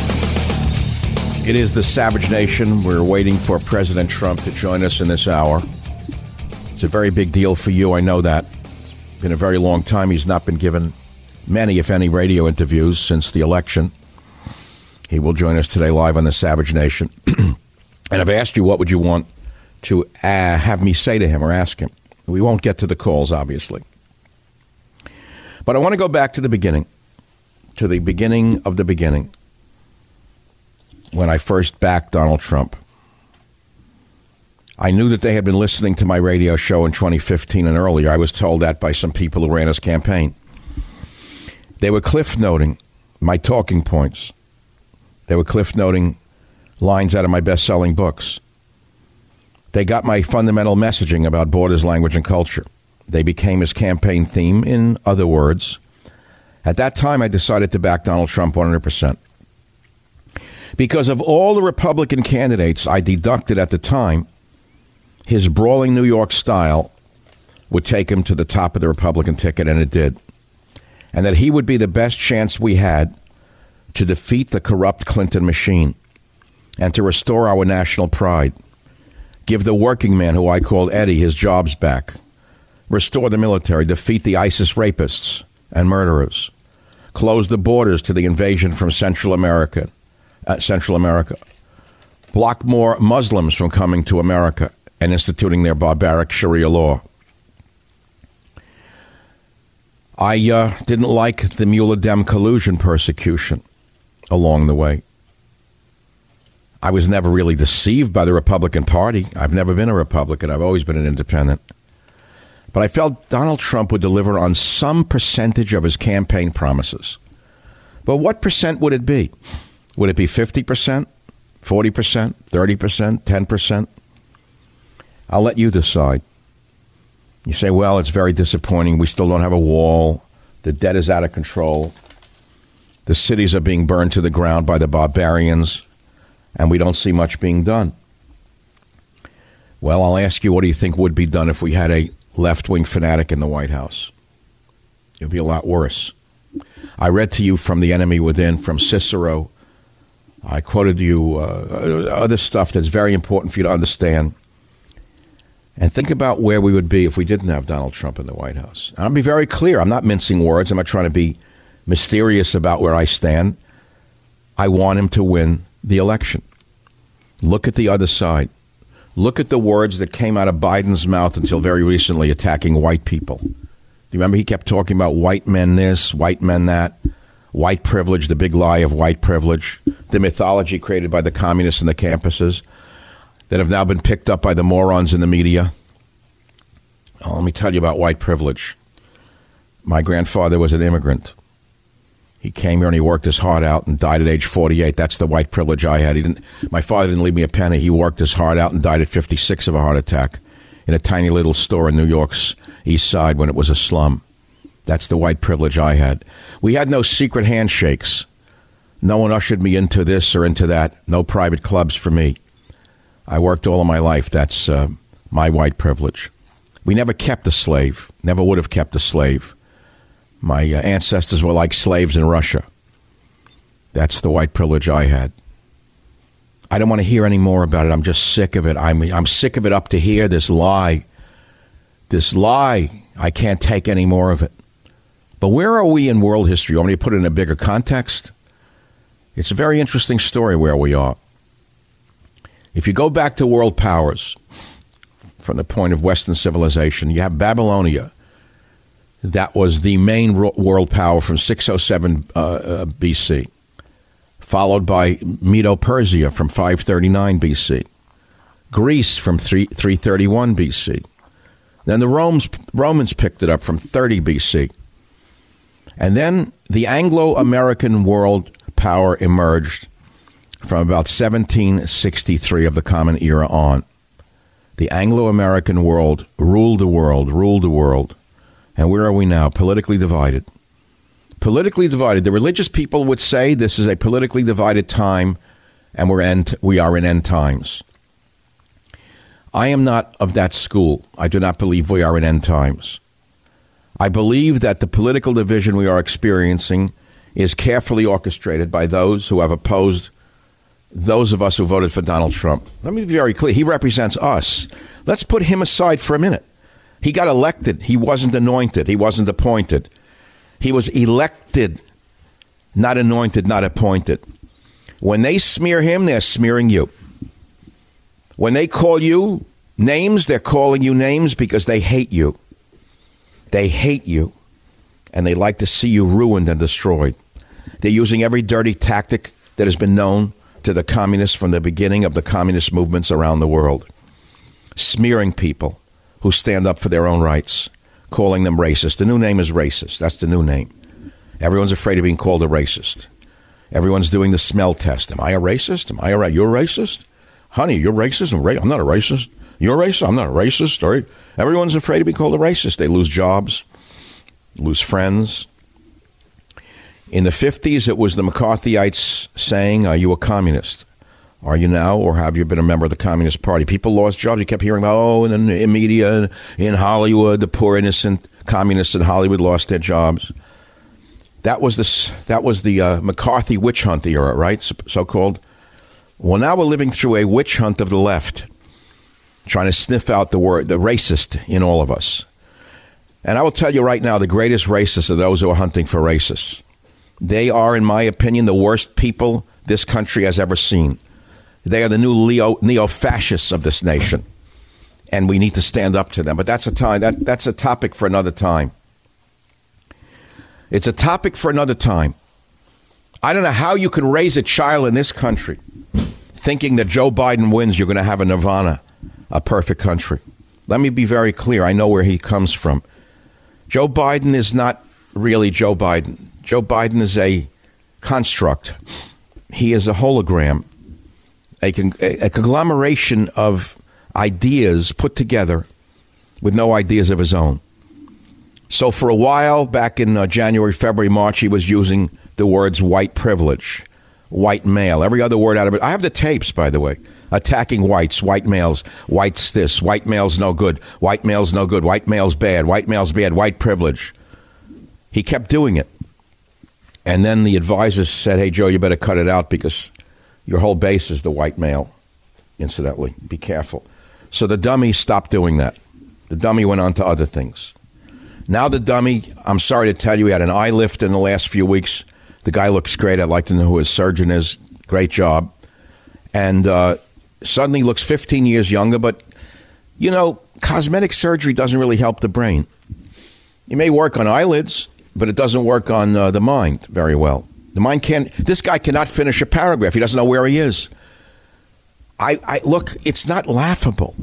It is the Savage Nation. We're waiting for President Trump to join us in this hour. It's a very big deal for you, I know that. It's been a very long time. He's not been given many, if any, radio interviews since the election. He will join us today live on the Savage Nation. And I've asked you what would you want to have me say to him or ask him. We won't get to the calls, obviously. But I want to go back to the beginning of the beginning, when I first backed Donald Trump. I knew that they had been listening to my radio show in 2015 and earlier. I was told that by some people who ran his campaign. They were cliff noting my talking points. They were cliff noting lines out of my best-selling books. They got my fundamental messaging about borders, language, and culture. They became his campaign theme. In other words, at that time, I decided to back Donald Trump 100%. Because of all the Republican candidates I deducted at the time, his brawling New York style would take him to the top of the Republican ticket, and it did. And that he would be the best chance we had to defeat the corrupt Clinton machine and to restore our national pride, give the working man, who I called Eddie, his jobs back, restore the military, defeat the ISIS rapists and murderers, close the borders to the invasion from Central America, block more Muslims from coming to America and instituting their barbaric Sharia law. I didn't like the Mueller-Dem collusion persecution along the way. I was never really deceived by the Republican Party. I've never been a Republican. I've always been an independent. But I felt Donald Trump would deliver on some percentage of his campaign promises. But what percent would it be? Would it be 50%, 40%, 30%, 10%? I'll let you decide. You say, well, it's very disappointing. We still don't have a wall. The debt is out of control. The cities are being burned to the ground by the barbarians, and we don't see much being done. Well, I'll ask you, what do you think would be done if we had a left-wing fanatic in the White House? It would be a lot worse. I read to you from The Enemy Within, from Cicero. I quoted you other stuff that's very important for you to understand. And think about where we would be if we didn't have Donald Trump in the White House. And I'll be very clear. I'm not mincing words. I'm not trying to be mysterious about where I stand. I want him to win the election. Look at the other side. Look at the words that came out of Biden's mouth until very recently, attacking white people. Do you remember he kept talking about white men this, white men that, white privilege, the big lie of white privilege, the mythology created by the communists in the campuses that have now been picked up by the morons in the media. Oh, let me tell you about white privilege. My grandfather was an immigrant. He came here and he worked his heart out and died at age 48. That's the white privilege I had. My father didn't leave me a penny. He worked his heart out and died at 56 of a heart attack in a tiny little store in New York's East Side when it was a slum. That's the white privilege I had. We had no secret handshakes. No one ushered me into this or into that. No private clubs for me. I worked all of my life. That's my white privilege. We never kept a slave. Never would have kept a slave. My ancestors were like slaves in Russia. That's the white privilege I had. I don't want to hear any more about it. I'm just sick of it. I'm sick of it up to here, this lie. This lie. I can't take any more of it. But where are we in world history? You want me to put it in a bigger context? It's a very interesting story where we are. If you go back to world powers, from the point of Western civilization, you have Babylonia. That was the main world power from 607 BC, followed by Medo-Persia from 539 BC, Greece from 331 BC. Then the Romans picked it up from 30 BC. And then the Anglo-American world power emerged from about 1763 of the Common Era on. The Anglo-American world ruled the world. And where are we now? Politically divided. Politically divided. The religious people would say this is a politically divided time, and we are in end times. I am not of that school. I do not believe we are in end times. I believe that the political division we are experiencing is carefully orchestrated by those who have opposed those of us who voted for Donald Trump. Let me be very clear. He represents us. Let's put him aside for a minute. He got elected. He wasn't anointed. He wasn't appointed. He was elected, not anointed, not appointed. When they smear him, they're smearing you. When they call you names, they're calling you names because they hate you. They hate you, and they like to see you ruined and destroyed. They're using every dirty tactic that has been known to the communists from the beginning of the communist movements around the world. Smearing people who stand up for their own rights, calling them racist. The new name is racist. That's the new name. Everyone's afraid of being called a racist. Everyone's doing the smell test. Am I a racist? You're a racist? Honey, you're racist? I'm not a racist. You're a racist? I'm not a racist. Right? Everyone's afraid to be called a racist. They lose jobs, lose friends. In the 50s, it was the McCarthyites saying, are you a communist? Are you now, or have you been a member of the Communist Party? People lost jobs. You kept hearing about, in the media, in Hollywood, the poor innocent communists in Hollywood lost their jobs. That was the McCarthy witch hunt era, right? So-called. Well, now we're living through a witch hunt of the left, trying to sniff out the racist in all of us. And I will tell you right now, the greatest racists are those who are hunting for racists. They are, in my opinion, the worst people this country has ever seen. They are the new neo-fascists of this nation, and we need to stand up to them. But that's a topic for another time. It's a topic for another time. I don't know how you can raise a child in this country thinking that Joe Biden wins, you're going to have a nirvana, a perfect country. Let me be very clear. I know where he comes from. Joe Biden is not really Joe Biden. Joe Biden is a construct. He is a hologram, a conglomeration of ideas put together with no ideas of his own. So for a while, back in January, February, March, he was using the words white privilege, white male, every other word out of it. I have the tapes, by the way, attacking whites, white males, whites this, white males no good, white males no good, white males bad, white privilege. He kept doing it. And then the advisors said, hey, Joe, you better cut it out because your whole base is the white male, incidentally. Be careful. So the dummy stopped doing that. The dummy went on to other things. Now the dummy, I'm sorry to tell you, he had an eye lift in the last few weeks. The guy looks great. I'd like to know who his surgeon is. Great job. And suddenly looks 15 years younger. But, you know, cosmetic surgery doesn't really help the brain. You may work on eyelids, but it doesn't work on the mind very well. The mind can't. This guy cannot finish a paragraph. He doesn't know where he is. I look, it's not laughable.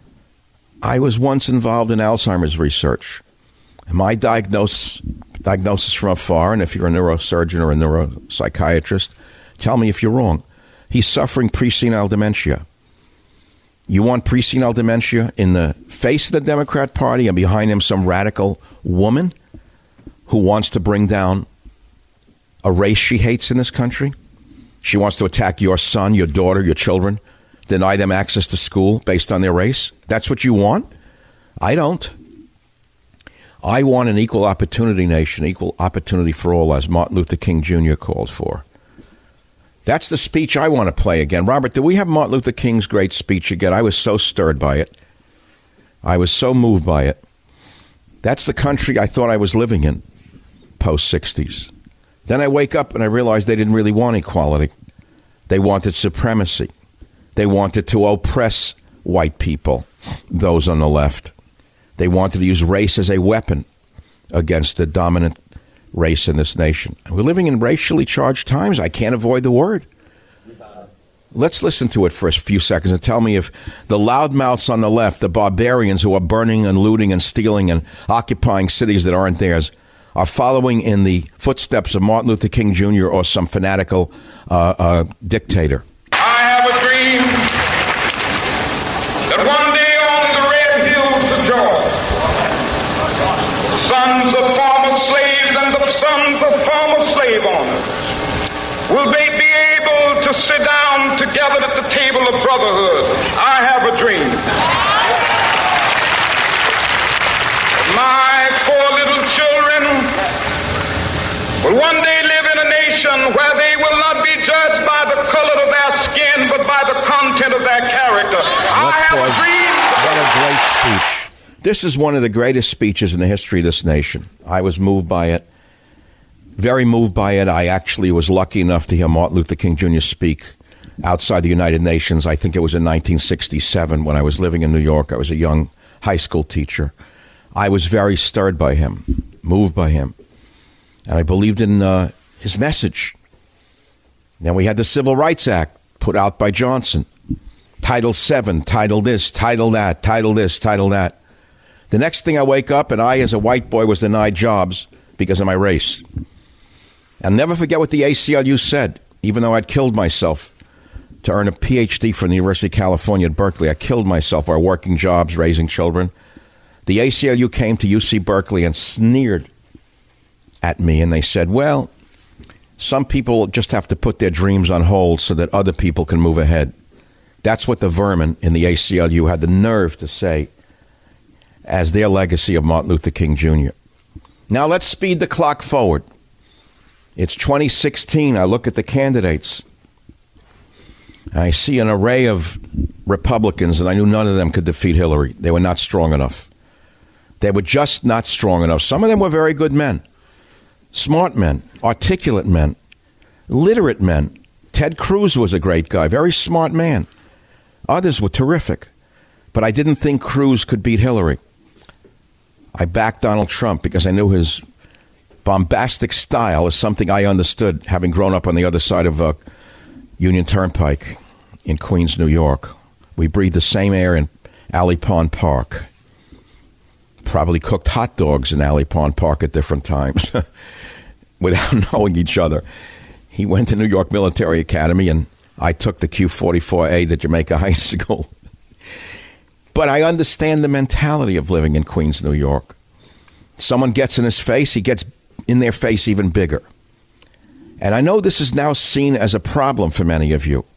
I was once involved in Alzheimer's research. My diagnosis from afar, and if you're a neurosurgeon or a neuropsychiatrist, tell me if you're wrong. He's suffering presenile dementia. You want presenile dementia in the face of the Democrat Party and behind him some radical woman who wants to bring down a race she hates in this country? She wants to attack your son, your daughter, your children, deny them access to school based on their race. That's what you want? I don't. I want an equal opportunity nation, equal opportunity for all, as Martin Luther King Jr. called for. That's the speech I want to play again. Robert, do we have Martin Luther King's great speech again? I was so stirred by it. I was so moved by it. That's the country I thought I was living in, post-60s. Then I wake up and I realize they didn't really want equality. They wanted supremacy. They wanted to oppress white people, those on the left. They wanted to use race as a weapon against the dominant race in this nation. We're living in racially charged times. I can't avoid the word. Let's listen to it for a few seconds and tell me if the loudmouths on the left, the barbarians who are burning and looting and stealing and occupying cities that aren't theirs, are following in the footsteps of Martin Luther King Jr. or some fanatical dictator. I have a dream that one day on the red hills of Georgia, sons of former slaves and the sons of former slave owners will they be able to sit down together at the table of brotherhood. I have a dream. My poor little children will one day live in a nation where they will not be judged by the color of their skin, but by the content of their character. I have a dream. What a great speech. This is one of the greatest speeches in the history of this nation. I was moved by it, very moved by it. I actually was lucky enough to hear Martin Luther King Jr. speak outside the United Nations. I think it was in 1967 when I was living in New York. I was a young high school teacher. I was very stirred by him, moved by him. And I believed in his message. Then we had the Civil Rights Act put out by Johnson. Title VII, title this, title that, title this, title that. The next thing I wake up and I, as a white boy, was denied jobs because of my race. I'll never forget what the ACLU said, even though I'd killed myself to earn a PhD from the University of California at Berkeley. I killed myself while working jobs, raising children. The ACLU came to UC Berkeley and sneered at me, and they said, well, some people just have to put their dreams on hold so that other people can move ahead. That's what the vermin in the ACLU had the nerve to say as their legacy of Martin Luther King Jr. Now let's speed the clock forward. It's 2016. I look at the candidates. I see an array of Republicans, and I knew none of them could defeat Hillary. They were not strong enough. They were just not strong enough. Some of them were very good men, smart men, articulate men, literate men. Ted Cruz was a great guy, very smart man. Others were terrific. But I didn't think Cruz could beat Hillary. I backed Donald Trump because I knew his bombastic style is something I understood, having grown up on the other side of Union Turnpike in Queens, New York. We breathed the same air in Alley Pond Park. Probably cooked hot dogs in Alley Pond Park at different times without knowing each other. He went to New York Military Academy, and I took the Q-44A to Jamaica High School. But I understand the mentality of living in Queens, New York. Someone gets in his face, he gets in their face even bigger. And I know this is now seen as a problem for many of you.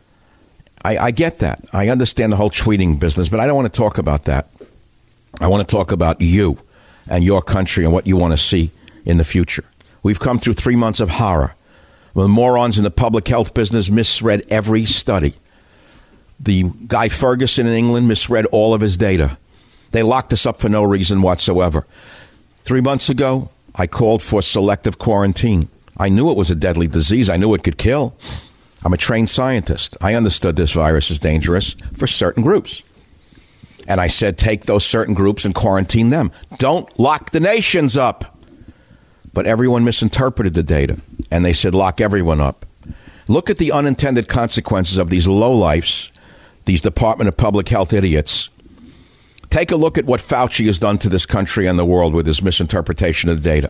I get that. I understand the whole tweeting business, but I don't want to talk about that. I want to talk about you and your country and what you want to see in the future. We've come through 3 months of horror. The morons in the public health business misread every study. The guy Ferguson in England misread all of his data. They locked us up for no reason whatsoever. 3 months ago, I called for selective quarantine. I knew it was a deadly disease. I knew it could kill. I'm a trained scientist. I understood this virus is dangerous for certain groups. And I said, take those certain groups and quarantine them. Don't lock the nations up. But everyone misinterpreted the data, and they said, lock everyone up. Look at the unintended consequences of these lowlifes, these Department of Public Health idiots. Take a look at what Fauci has done to this country and the world with his misinterpretation of the data.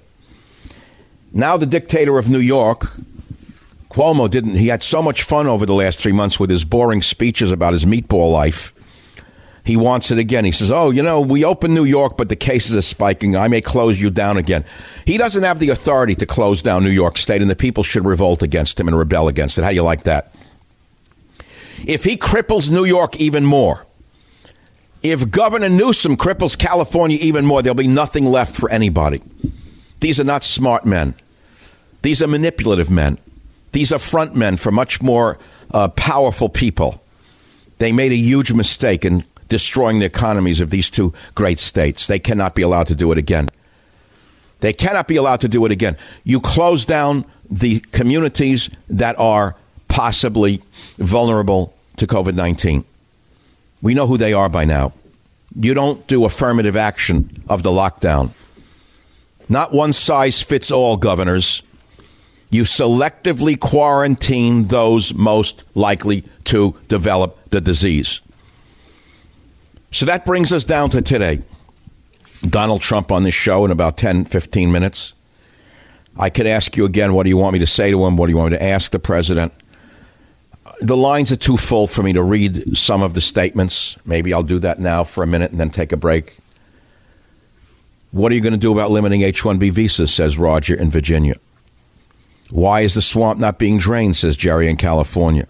Now the dictator of New York, Cuomo, he had so much fun over the last 3 months with his boring speeches about his meatball life. He wants it again. He says, we opened New York, but the cases are spiking. I may close you down again. He doesn't have the authority to close down New York State, and the people should revolt against him and rebel against it. How do you like that? If he cripples New York even more, if Governor Newsom cripples California even more, there'll be nothing left for anybody. These are not smart men. These are manipulative men. These are front men for much more powerful people. They made a huge mistake in destroying the economies of these two great states. They cannot be allowed to do it again. They cannot be allowed to do it again. You close down the communities that are possibly vulnerable to COVID-19. We know who they are by now. You don't do affirmative action of the lockdown. Not one size fits all, governors. You selectively quarantine those most likely to develop the disease. So that brings us down to today. Donald Trump on this show in about 10, 15 minutes. I could ask you again, what do you want me to say to him? What do you want me to ask the president? The lines are too full for me to read some of the statements. Maybe I'll do that now for a minute and then take a break. What are you going to do about limiting H-1B visas, says Roger in Virginia. Why is the swamp not being drained, says Jerry in California.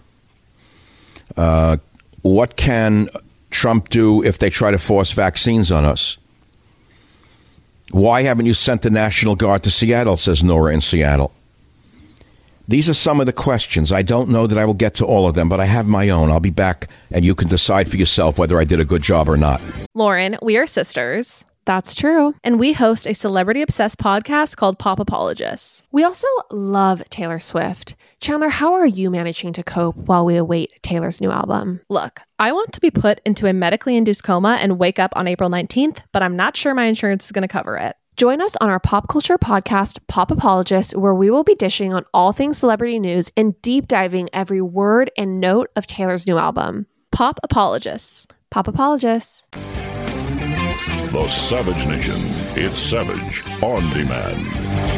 What can Trump do if they try to force vaccines on us? Why haven't you sent the National Guard to Seattle, says Nora in Seattle. These are some of the questions. I don't know that I will get to all of them, but I have my own. I'll be back, and you can decide for yourself whether I did a good job or not. Lauren, we are sisters. That's true. And we host a celebrity-obsessed podcast called Pop Apologists. We also love Taylor Swift. Chandler, how are you managing to cope while we await Taylor's new album? Look, I want to be put into a medically induced coma and wake up on April 19th, but I'm not sure my insurance is going to cover it. Join us on our pop culture podcast, Pop Apologists, where we will be dishing on all things celebrity news and deep diving every word and note of Taylor's new album. Pop Apologists. Pop Apologists. The Savage Nation. It's Savage on Demand.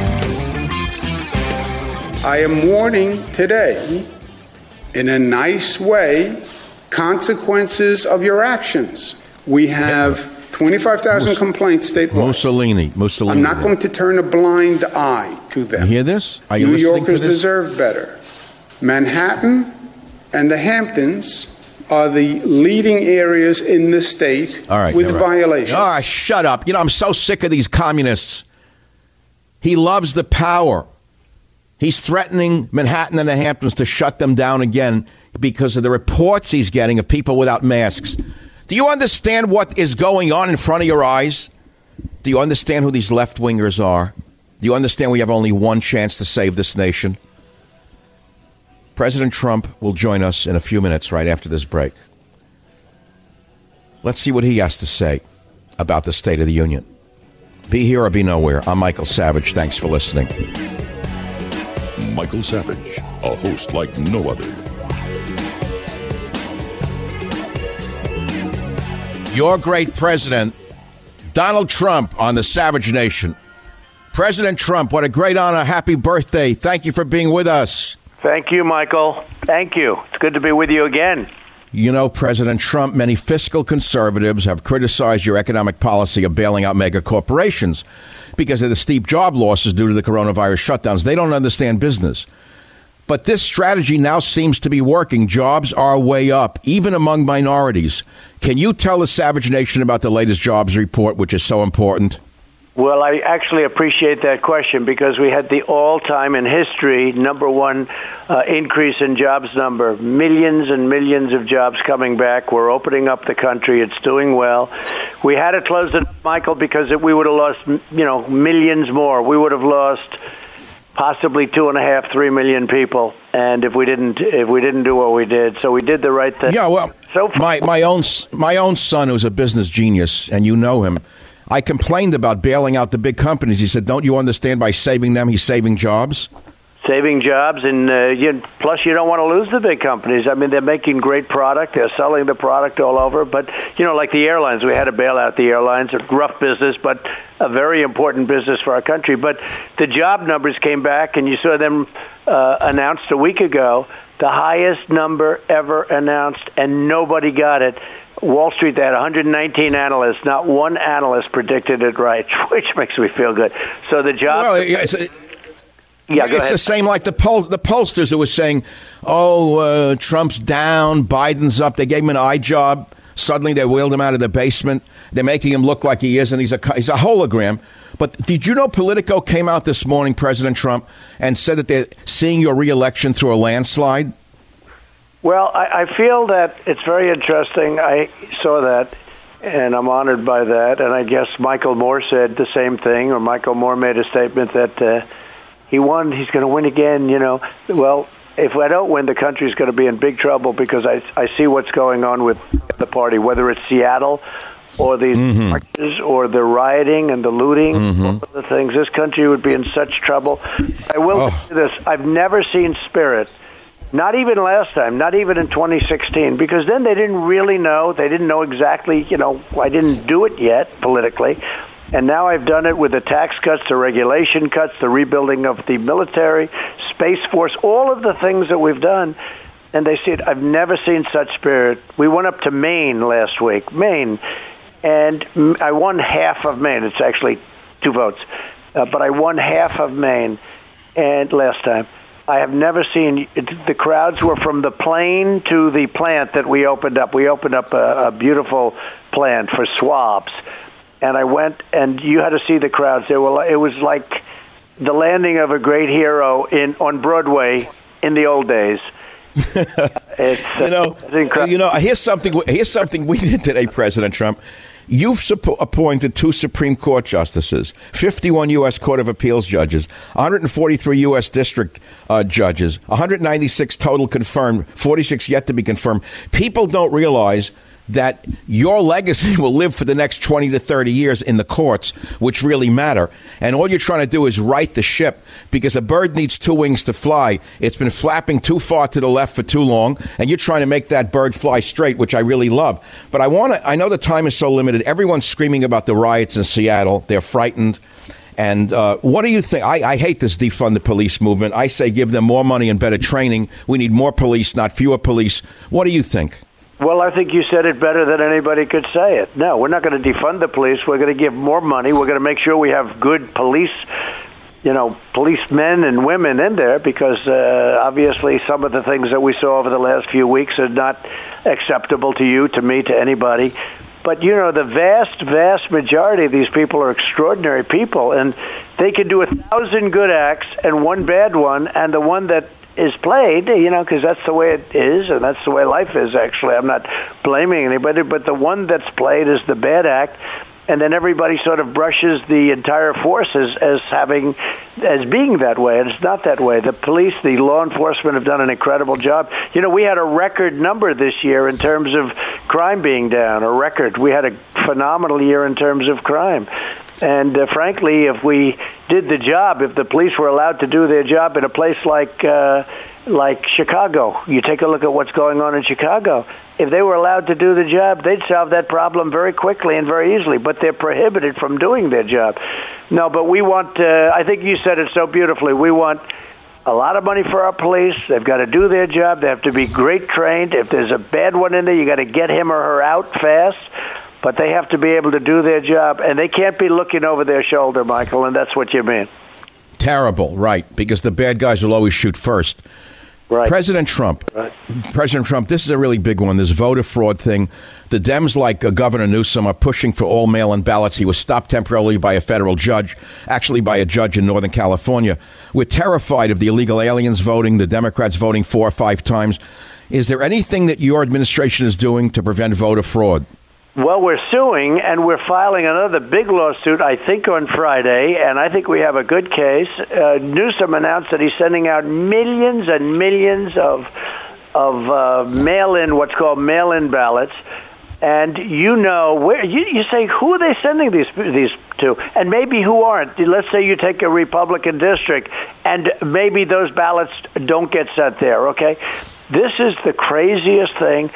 I am warning today, in a nice way, consequences of your actions. We have 25,000 complaints statewide. Mussolini. I'm not going to turn a blind eye to them. You hear this? Are you New listening Yorkers to this? deserve better. Manhattan and the Hamptons are the leading areas in the state with violations. All right, shut up. I'm so sick of these communists. He loves the power. He's threatening Manhattan and the Hamptons to shut them down again because of the reports he's getting of people without masks. Do you understand what is going on in front of your eyes? Do you understand who these left-wingers are? Do you understand we have only one chance to save this nation? President Trump will join us in a few minutes right after this break. Let's see what he has to say about the State of the Union. Be here or be nowhere. I'm Michael Savage. Thanks for listening. Michael Savage, a host like no other. Your great president, Donald Trump, on the Savage Nation. President Trump, what a great honor. Happy birthday. Thank you for being with us. Thank you, Michael. Thank you. It's good to be with you again. You know, President Trump, many fiscal conservatives have criticized your economic policy of bailing out mega corporations because of the steep job losses due to the coronavirus shutdowns. They don't understand business. But this strategy now seems to be working. Jobs are way up, even among minorities. Can you tell the Savage Nation about the latest jobs report, which is so important? Well, I actually appreciate that question because we had the all-time in history #1 increase in jobs number. Millions and millions of jobs coming back. We're opening up the country. It's doing well. We had to close it, Michael, because we would have lost, millions more. We would have lost possibly 2.5, 3 million people, and if we didn't do what we did, so we did the right thing. Yeah, well, my own son, who's a business genius, and you know him, I complained about bailing out the big companies. He said, "Don't you understand? By saving them, he's saving jobs." Saving jobs, and plus you don't want to lose the big companies. I mean, they're making great product. They're selling the product all over. But, like the airlines, we had to bail out the airlines. A rough business, but a very important business for our country. But the job numbers came back, and you saw them announced a week ago, the highest number ever announced, and nobody got it. Wall Street, they had 119 analysts. Not one analyst predicted it right, which makes me feel good. So the job... Well, it's the same like the pollsters who were saying, Trump's down, Biden's up. They gave him an eye job. Suddenly they wheeled him out of the basement. They're making him look like he is, and he's a hologram. But did you know Politico came out this morning, President Trump, and said that they're seeing your re-election through a landslide? Well, I feel that it's very interesting. I saw that, and I'm honored by that. And I guess Michael Moore said the same thing, or Michael Moore made a statement that he won, he's going to win again, Well, if I don't win, the country's going to be in big trouble because I see what's going on with the party, whether it's Seattle or these marches or the rioting and the looting, all of the things. This country would be in such trouble. I will say this. I've never seen spirit. Not even last time, not even in 2016, because then they didn't really know. They didn't know exactly, I didn't do it yet politically. And now I've done it with the tax cuts, the regulation cuts, the rebuilding of the military, Space Force, all of the things that we've done. And they see it. I've never seen such spirit. We went up to Maine last week, and I won half of Maine. It's actually 2 votes. But I won half of Maine and last time. I have never seen the crowds were from the plane to the plant that we opened up. We opened up a beautiful plant for swabs, and I went, and you had to see the crowds. It was like the landing of a great hero on Broadway in the old days. It's incredible. Here's something we did today, President Trump. You've appointed 2 Supreme Court justices, 51 U.S. Court of Appeals judges, 143 U.S. District judges, 196 total confirmed, 46 yet to be confirmed. People don't realize that your legacy will live for the next 20 to 30 years in the courts, which really matter. And all you're trying to do is right the ship, because a bird needs 2 wings to fly. It's been flapping too far to the left for too long, and you're trying to make that bird fly straight, which I really love. But I know the time is so limited. Everyone's screaming about the riots in Seattle. They're frightened. And what do you think? I hate this defund the police movement. I say give them more money and better training. We need more police, not fewer police. What do you think? Well, I think you said it better than anybody could say it. No, we're not going to defund the police. We're going to give more money. We're going to make sure we have good policemen and women in there, because obviously some of the things that we saw over the last few weeks are not acceptable to you, to me, to anybody. But, the vast, vast majority of these people are extraordinary people, and they can do 1,000 good acts and 1 bad one, and the one that is played, because that's the way it is, and that's the way life is, actually. I'm not blaming anybody, but the one that's played is the bad act, and then everybody sort of brushes the entire force as being that way, and it's not that way. The police, the law enforcement have done an incredible job. We had a record number this year in terms of crime being down, a record. We had a phenomenal year in terms of crime. And frankly, if we did the job, if the police were allowed to do their job in a place like Chicago, you take a look at what's going on in Chicago. If they were allowed to do the job, they'd solve that problem very quickly and very easily. But they're prohibited from doing their job. No, but we want, I think you said it so beautifully, we want a lot of money for our police. They've got to do their job. They have to be great trained. If there's a bad one in there, you got to get him or her out fast. But they have to be able to do their job, and they can't be looking over their shoulder, Michael, and that's what you mean. Terrible, right, because the bad guys will always shoot first. Right. President Trump, this is a really big one, this voter fraud thing. The Dems, like Governor Newsom, are pushing for all mail-in ballots. He was stopped temporarily by a federal judge, actually by a judge in Northern California. We're terrified of the illegal aliens voting, the Democrats voting 4 or 5 times. Is there anything that your administration is doing to prevent voter fraud? Well, we're suing, and we're filing another big lawsuit, I think, on Friday, and I think we have a good case. Newsom announced that he's sending out millions and millions of mail-in, what's called mail-in ballots. And where you say, who are they sending these to? And maybe who aren't. Let's say you take a Republican district, and maybe those ballots don't get sent there, okay? This is the craziest thing.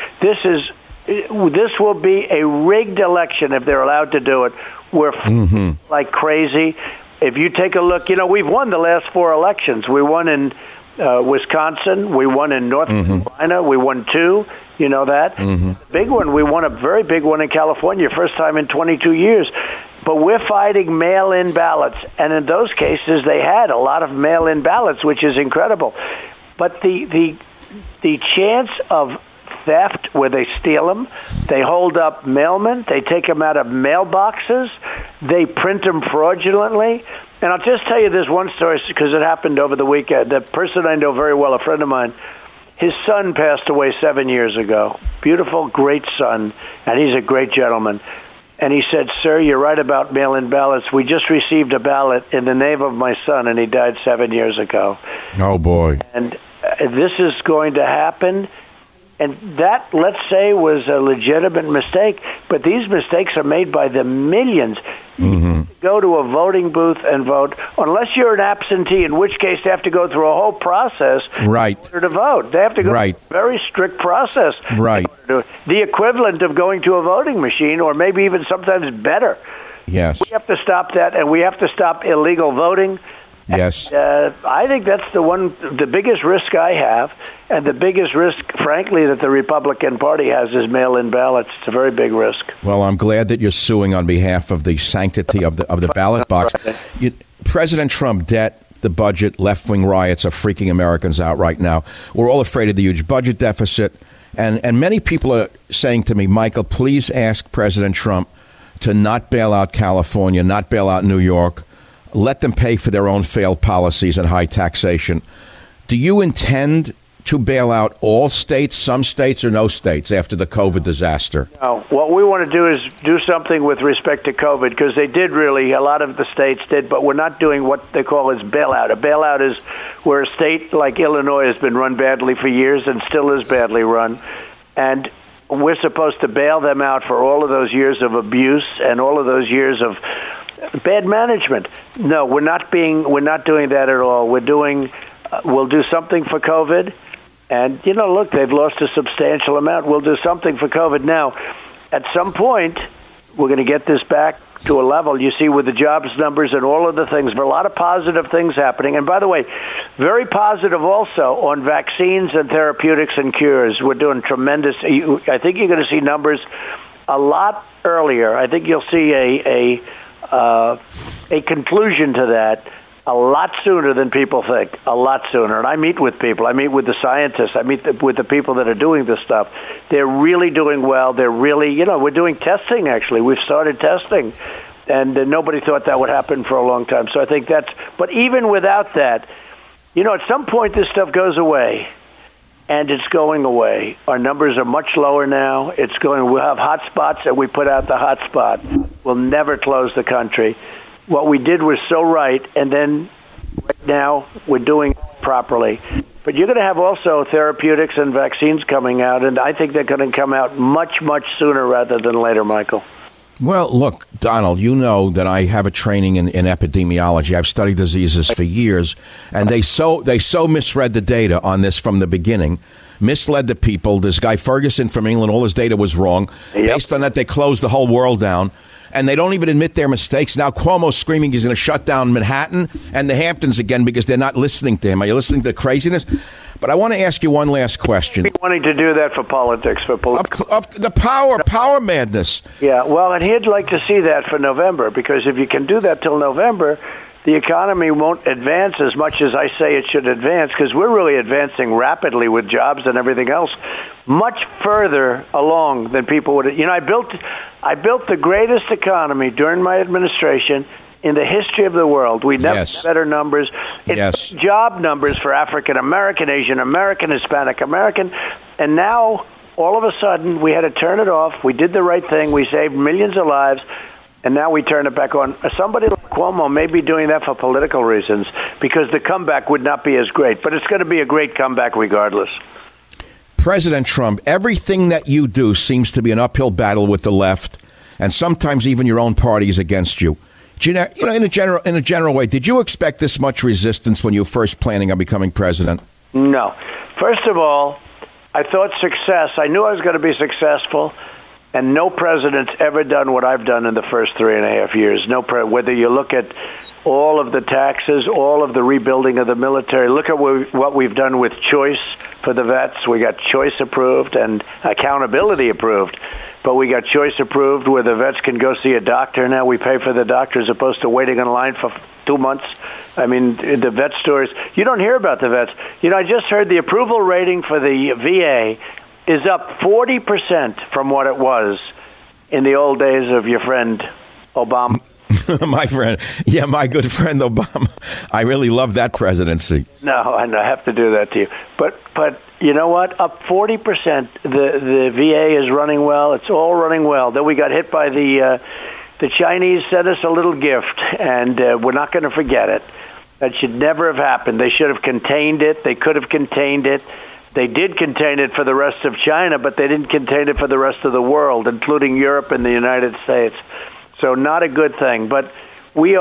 This will be a rigged election if they're allowed to do it. We're like crazy. If you take a look, we've won the last 4 elections. We won in Wisconsin. We won in North Carolina. We won 2. You know that? Big one. We won a very big one in California, first time in 22 years. But we're fighting mail-in ballots. And in those cases, they had a lot of mail-in ballots, which is incredible. But the chance of theft, where they steal them, they hold up mailmen, they take them out of mailboxes, they print them fraudulently. And I'll just tell you this one story because it happened over the weekend. The person I know very well, a friend of mine, his son passed away 7 years ago. Beautiful, great son, and he's a great gentleman. And he said, "Sir, you're right about mail-in ballots. We just received a ballot in the name of my son, and he died 7 years ago." Oh, boy. And this is going to happen. And that, let's say, was a legitimate mistake. But these mistakes are made by the millions. Go to a voting booth and vote, unless you're an absentee, in which case they have to go through a whole process in order to vote. They have to go through a very strict process. The equivalent of going to a voting machine, or maybe even sometimes better. Yes. We have to stop that, and we have to stop illegal voting. Yes. I think that's the biggest risk I have, and the biggest risk, frankly, that the Republican Party has is mail-in ballots. It's a very big risk. Well, I'm glad that you're suing on behalf of the sanctity of the ballot box. President Trump, debt, the budget, left-wing riots are freaking Americans out right now. We're all afraid of the huge budget deficit, and many people are saying to me, Michael, please ask President Trump to not bail out California, not bail out New York. Let them pay for their own failed policies and high taxation. Do you intend to bail out all states, some states, or no states after the COVID disaster? No. What we want to do is do something with respect to COVID, because they did really, a lot of the states did, but we're not doing what they call as bailout. A bailout is where a state like Illinois has been run badly for years and still is badly run. And we're supposed to bail them out for all of those years of abuse and all of those years of bad management. No, we're not doing that at all. We'll do something for COVID. And, look, they've lost a substantial amount. We'll do something for COVID. Now, at some point, we're going to get this back to a level. You see, with the jobs numbers and all of the things, there are a lot of positive things happening. And by the way, very positive also on vaccines and therapeutics and cures. We're doing tremendous. I think you're going to see numbers a lot earlier. I think you'll see a conclusion to that a lot sooner than people think, a lot sooner. And I meet with people. I meet with the scientists. I meet with the people that are doing this stuff. They're really doing well. They're really, we're doing testing, actually. We've started testing. And nobody thought that would happen for a long time. So I think but even without that, at some point this stuff goes away. And it's going away. Our numbers are much lower now. We'll have hot spots, and we put out the hot spot. We'll never close the country. What we did was so right, and then right now we're doing it properly. But you're going to have also therapeutics and vaccines coming out, and I think they're going to come out much, much sooner rather than later, Michael. Well, look, Donald, you know that I have a training in epidemiology. I've studied diseases for years, and they so misread the data on this from the beginning, misled the people. This guy Ferguson from England, all his data was wrong. Yep. Based on that, they closed the whole world down, and they don't even admit their mistakes. Now Cuomo's screaming he's going to shut down Manhattan and the Hamptons again because they're not listening to him. Are you listening to the craziness? But I want to ask you one last question. Wanting to do that for politics, of the power madness. Yeah, well, and he'd like to see that for November, because if you can do that till November, the economy won't advance as much as I say it should advance, because we're really advancing rapidly with jobs and everything else, much further along than people would. I built the greatest economy during my administration in the history of the world. We never had better numbers. It's job numbers for African American, Asian American, Hispanic American, and now all of a sudden we had to turn it off. We did the right thing. We saved millions of lives. And now we turn it back on. Somebody like Cuomo may be doing that for political reasons, because the comeback would not be as great. But it's going to be a great comeback regardless. President Trump, everything that you do seems to be an uphill battle with the left, and sometimes even your own party is against you. In a general way, did you expect this much resistance when you were first planning on becoming president? No. First of all, I thought success. I knew I was going to be successful. And no president's ever done what I've done in the first 3.5 years. Whether you look at all of the taxes, all of the rebuilding of the military. Look at what we've done with choice for the vets. We got choice approved and accountability approved. But we got choice approved where the vets can go see a doctor. Now we pay for the doctor as opposed to waiting in line for 2 months. I mean, the vet stories, you don't hear about the vets. You know, I just heard the approval rating for the VA is up 40% from what it was in the old days of your friend Obama. My friend. Yeah, my good friend Obama. I really love that presidency. No, I have to do that to you. But you know what? Up 40%. The VA is running well. It's all running well. Then we got hit by the Chinese sent us a little gift, and we're not going to forget it. That should never have happened. They should have contained it. They could have contained it. They did contain it for the rest of China, but they didn't contain it for the rest of the world, including Europe and the United States. So not a good thing. But we've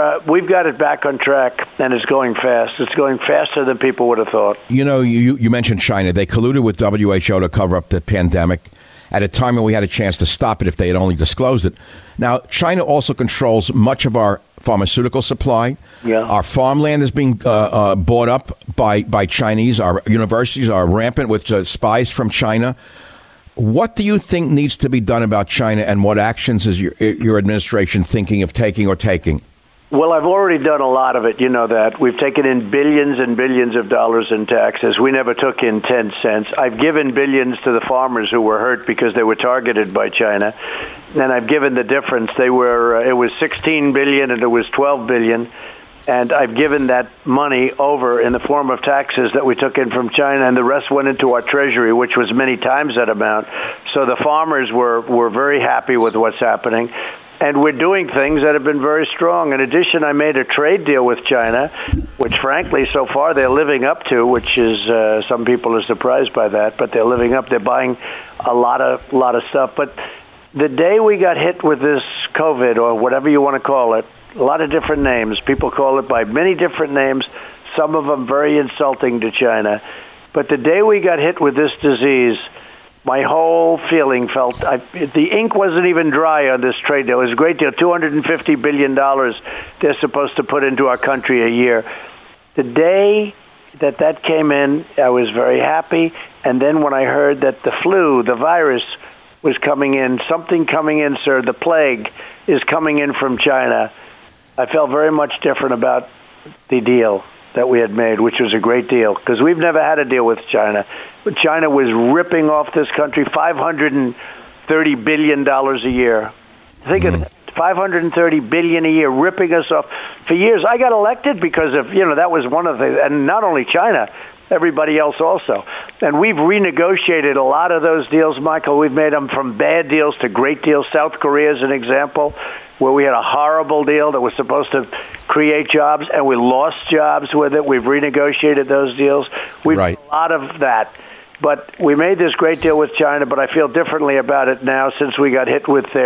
got it back on track, and it's going fast. It's going faster than people would have thought. You know, you mentioned China. They colluded with WHO to cover up the pandemic at a time when we had a chance to stop it if they had only disclosed it. Now, China also controls much of our pharmaceutical supply. Yeah. Our farmland is being bought up by Chinese. Our universities are rampant with spies from China. What do you think needs to be done about China, and what actions is your administration thinking of taking or taking? Well, I've already done a lot of it. You know that. We've taken in billions and billions of dollars in taxes. We never took in 10 cents. I've given billions to the farmers who were hurt because they were targeted by China. And I've given the difference. It was 16 billion and it was 12 billion. And I've given that money over in the form of taxes that we took in from China, and the rest went into our treasury, which was many times that amount. So the farmers were very happy with what's happening. And we're doing things that have been very strong. In addition, I made a trade deal with China, which, frankly, so far they're living up to, which is some people are surprised by that, but they're living up. They're buying a lot of stuff. But the day we got hit with this COVID, or whatever you want to call it, a lot of different names. People call it by many different names, some of them very insulting to China. But the day we got hit with this disease, my whole feeling felt the ink wasn't even dry on this trade deal. It was a great deal, $250 billion they're supposed to put into our country a year. The day that came in, I was very happy. And then when I heard that the flu, the virus, was coming in, something coming in, sir, the plague is coming in from China, I felt very much different about the deal that we had made, which was a great deal, because we've never had a deal with China. But China was ripping off this country $530 billion a year. Think of it, $530 billion a year, ripping us off for years. I got elected because of, that was one of the, and not only China, everybody else also. And we've renegotiated a lot of those deals, Michael. We've made them from bad deals to great deals. South Korea is an example where we had a horrible deal that was supposed to create jobs, and we lost jobs with it. We've renegotiated those deals. We've done a lot of that. But we made this great deal with China, but I feel differently about it now since we got hit with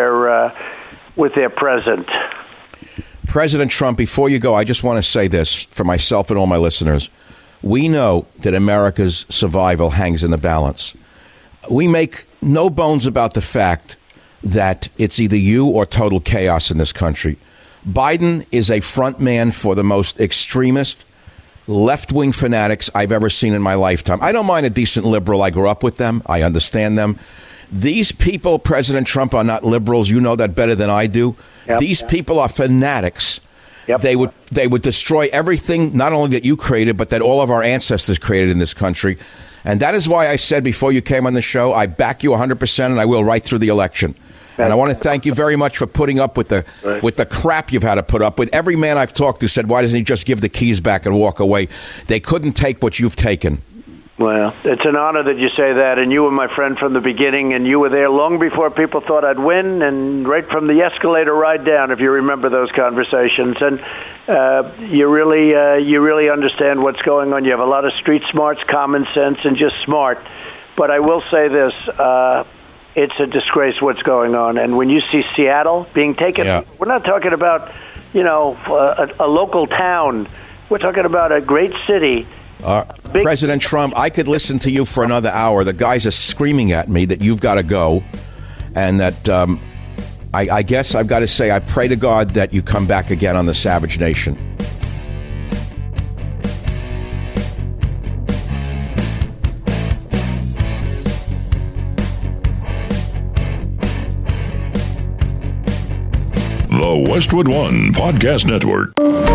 their present. President Trump, before you go, I just want to say this for myself and all my listeners. We know that America's survival hangs in the balance. We make no bones about the fact that it's either you or total chaos in this country. Biden is a front man for the most extremist, left-wing fanatics I've ever seen in my lifetime. I don't mind a decent liberal. I grew up with them. I understand them. These people, President Trump, are not liberals. You know that better than I do. These people are fanatics. They would destroy everything, not only that you created, but that all of our ancestors created in this country. And that is why I said before you came on the show, I back you 100%, and I will right through the election. And I want to thank you very much for putting up with the crap you've had to put up with. Every man I've talked to said, why doesn't he just give the keys back and walk away? They couldn't take what you've taken. Well, it's an honor that you say that, and you were my friend from the beginning, and you were there long before people thought I'd win, and right from the escalator ride down, if you remember those conversations. And you really understand what's going on. You have a lot of street smarts, common sense, and just smart. But I will say this, it's a disgrace what's going on. And when you see Seattle being taken, we're not talking about, a local town. We're talking about a great city. President Trump, I could listen to you for another hour. The guys are screaming at me that you've got to go, and that I guess I've got to say, I pray to God that you come back again on the Savage Nation. The Westwood One Podcast Network.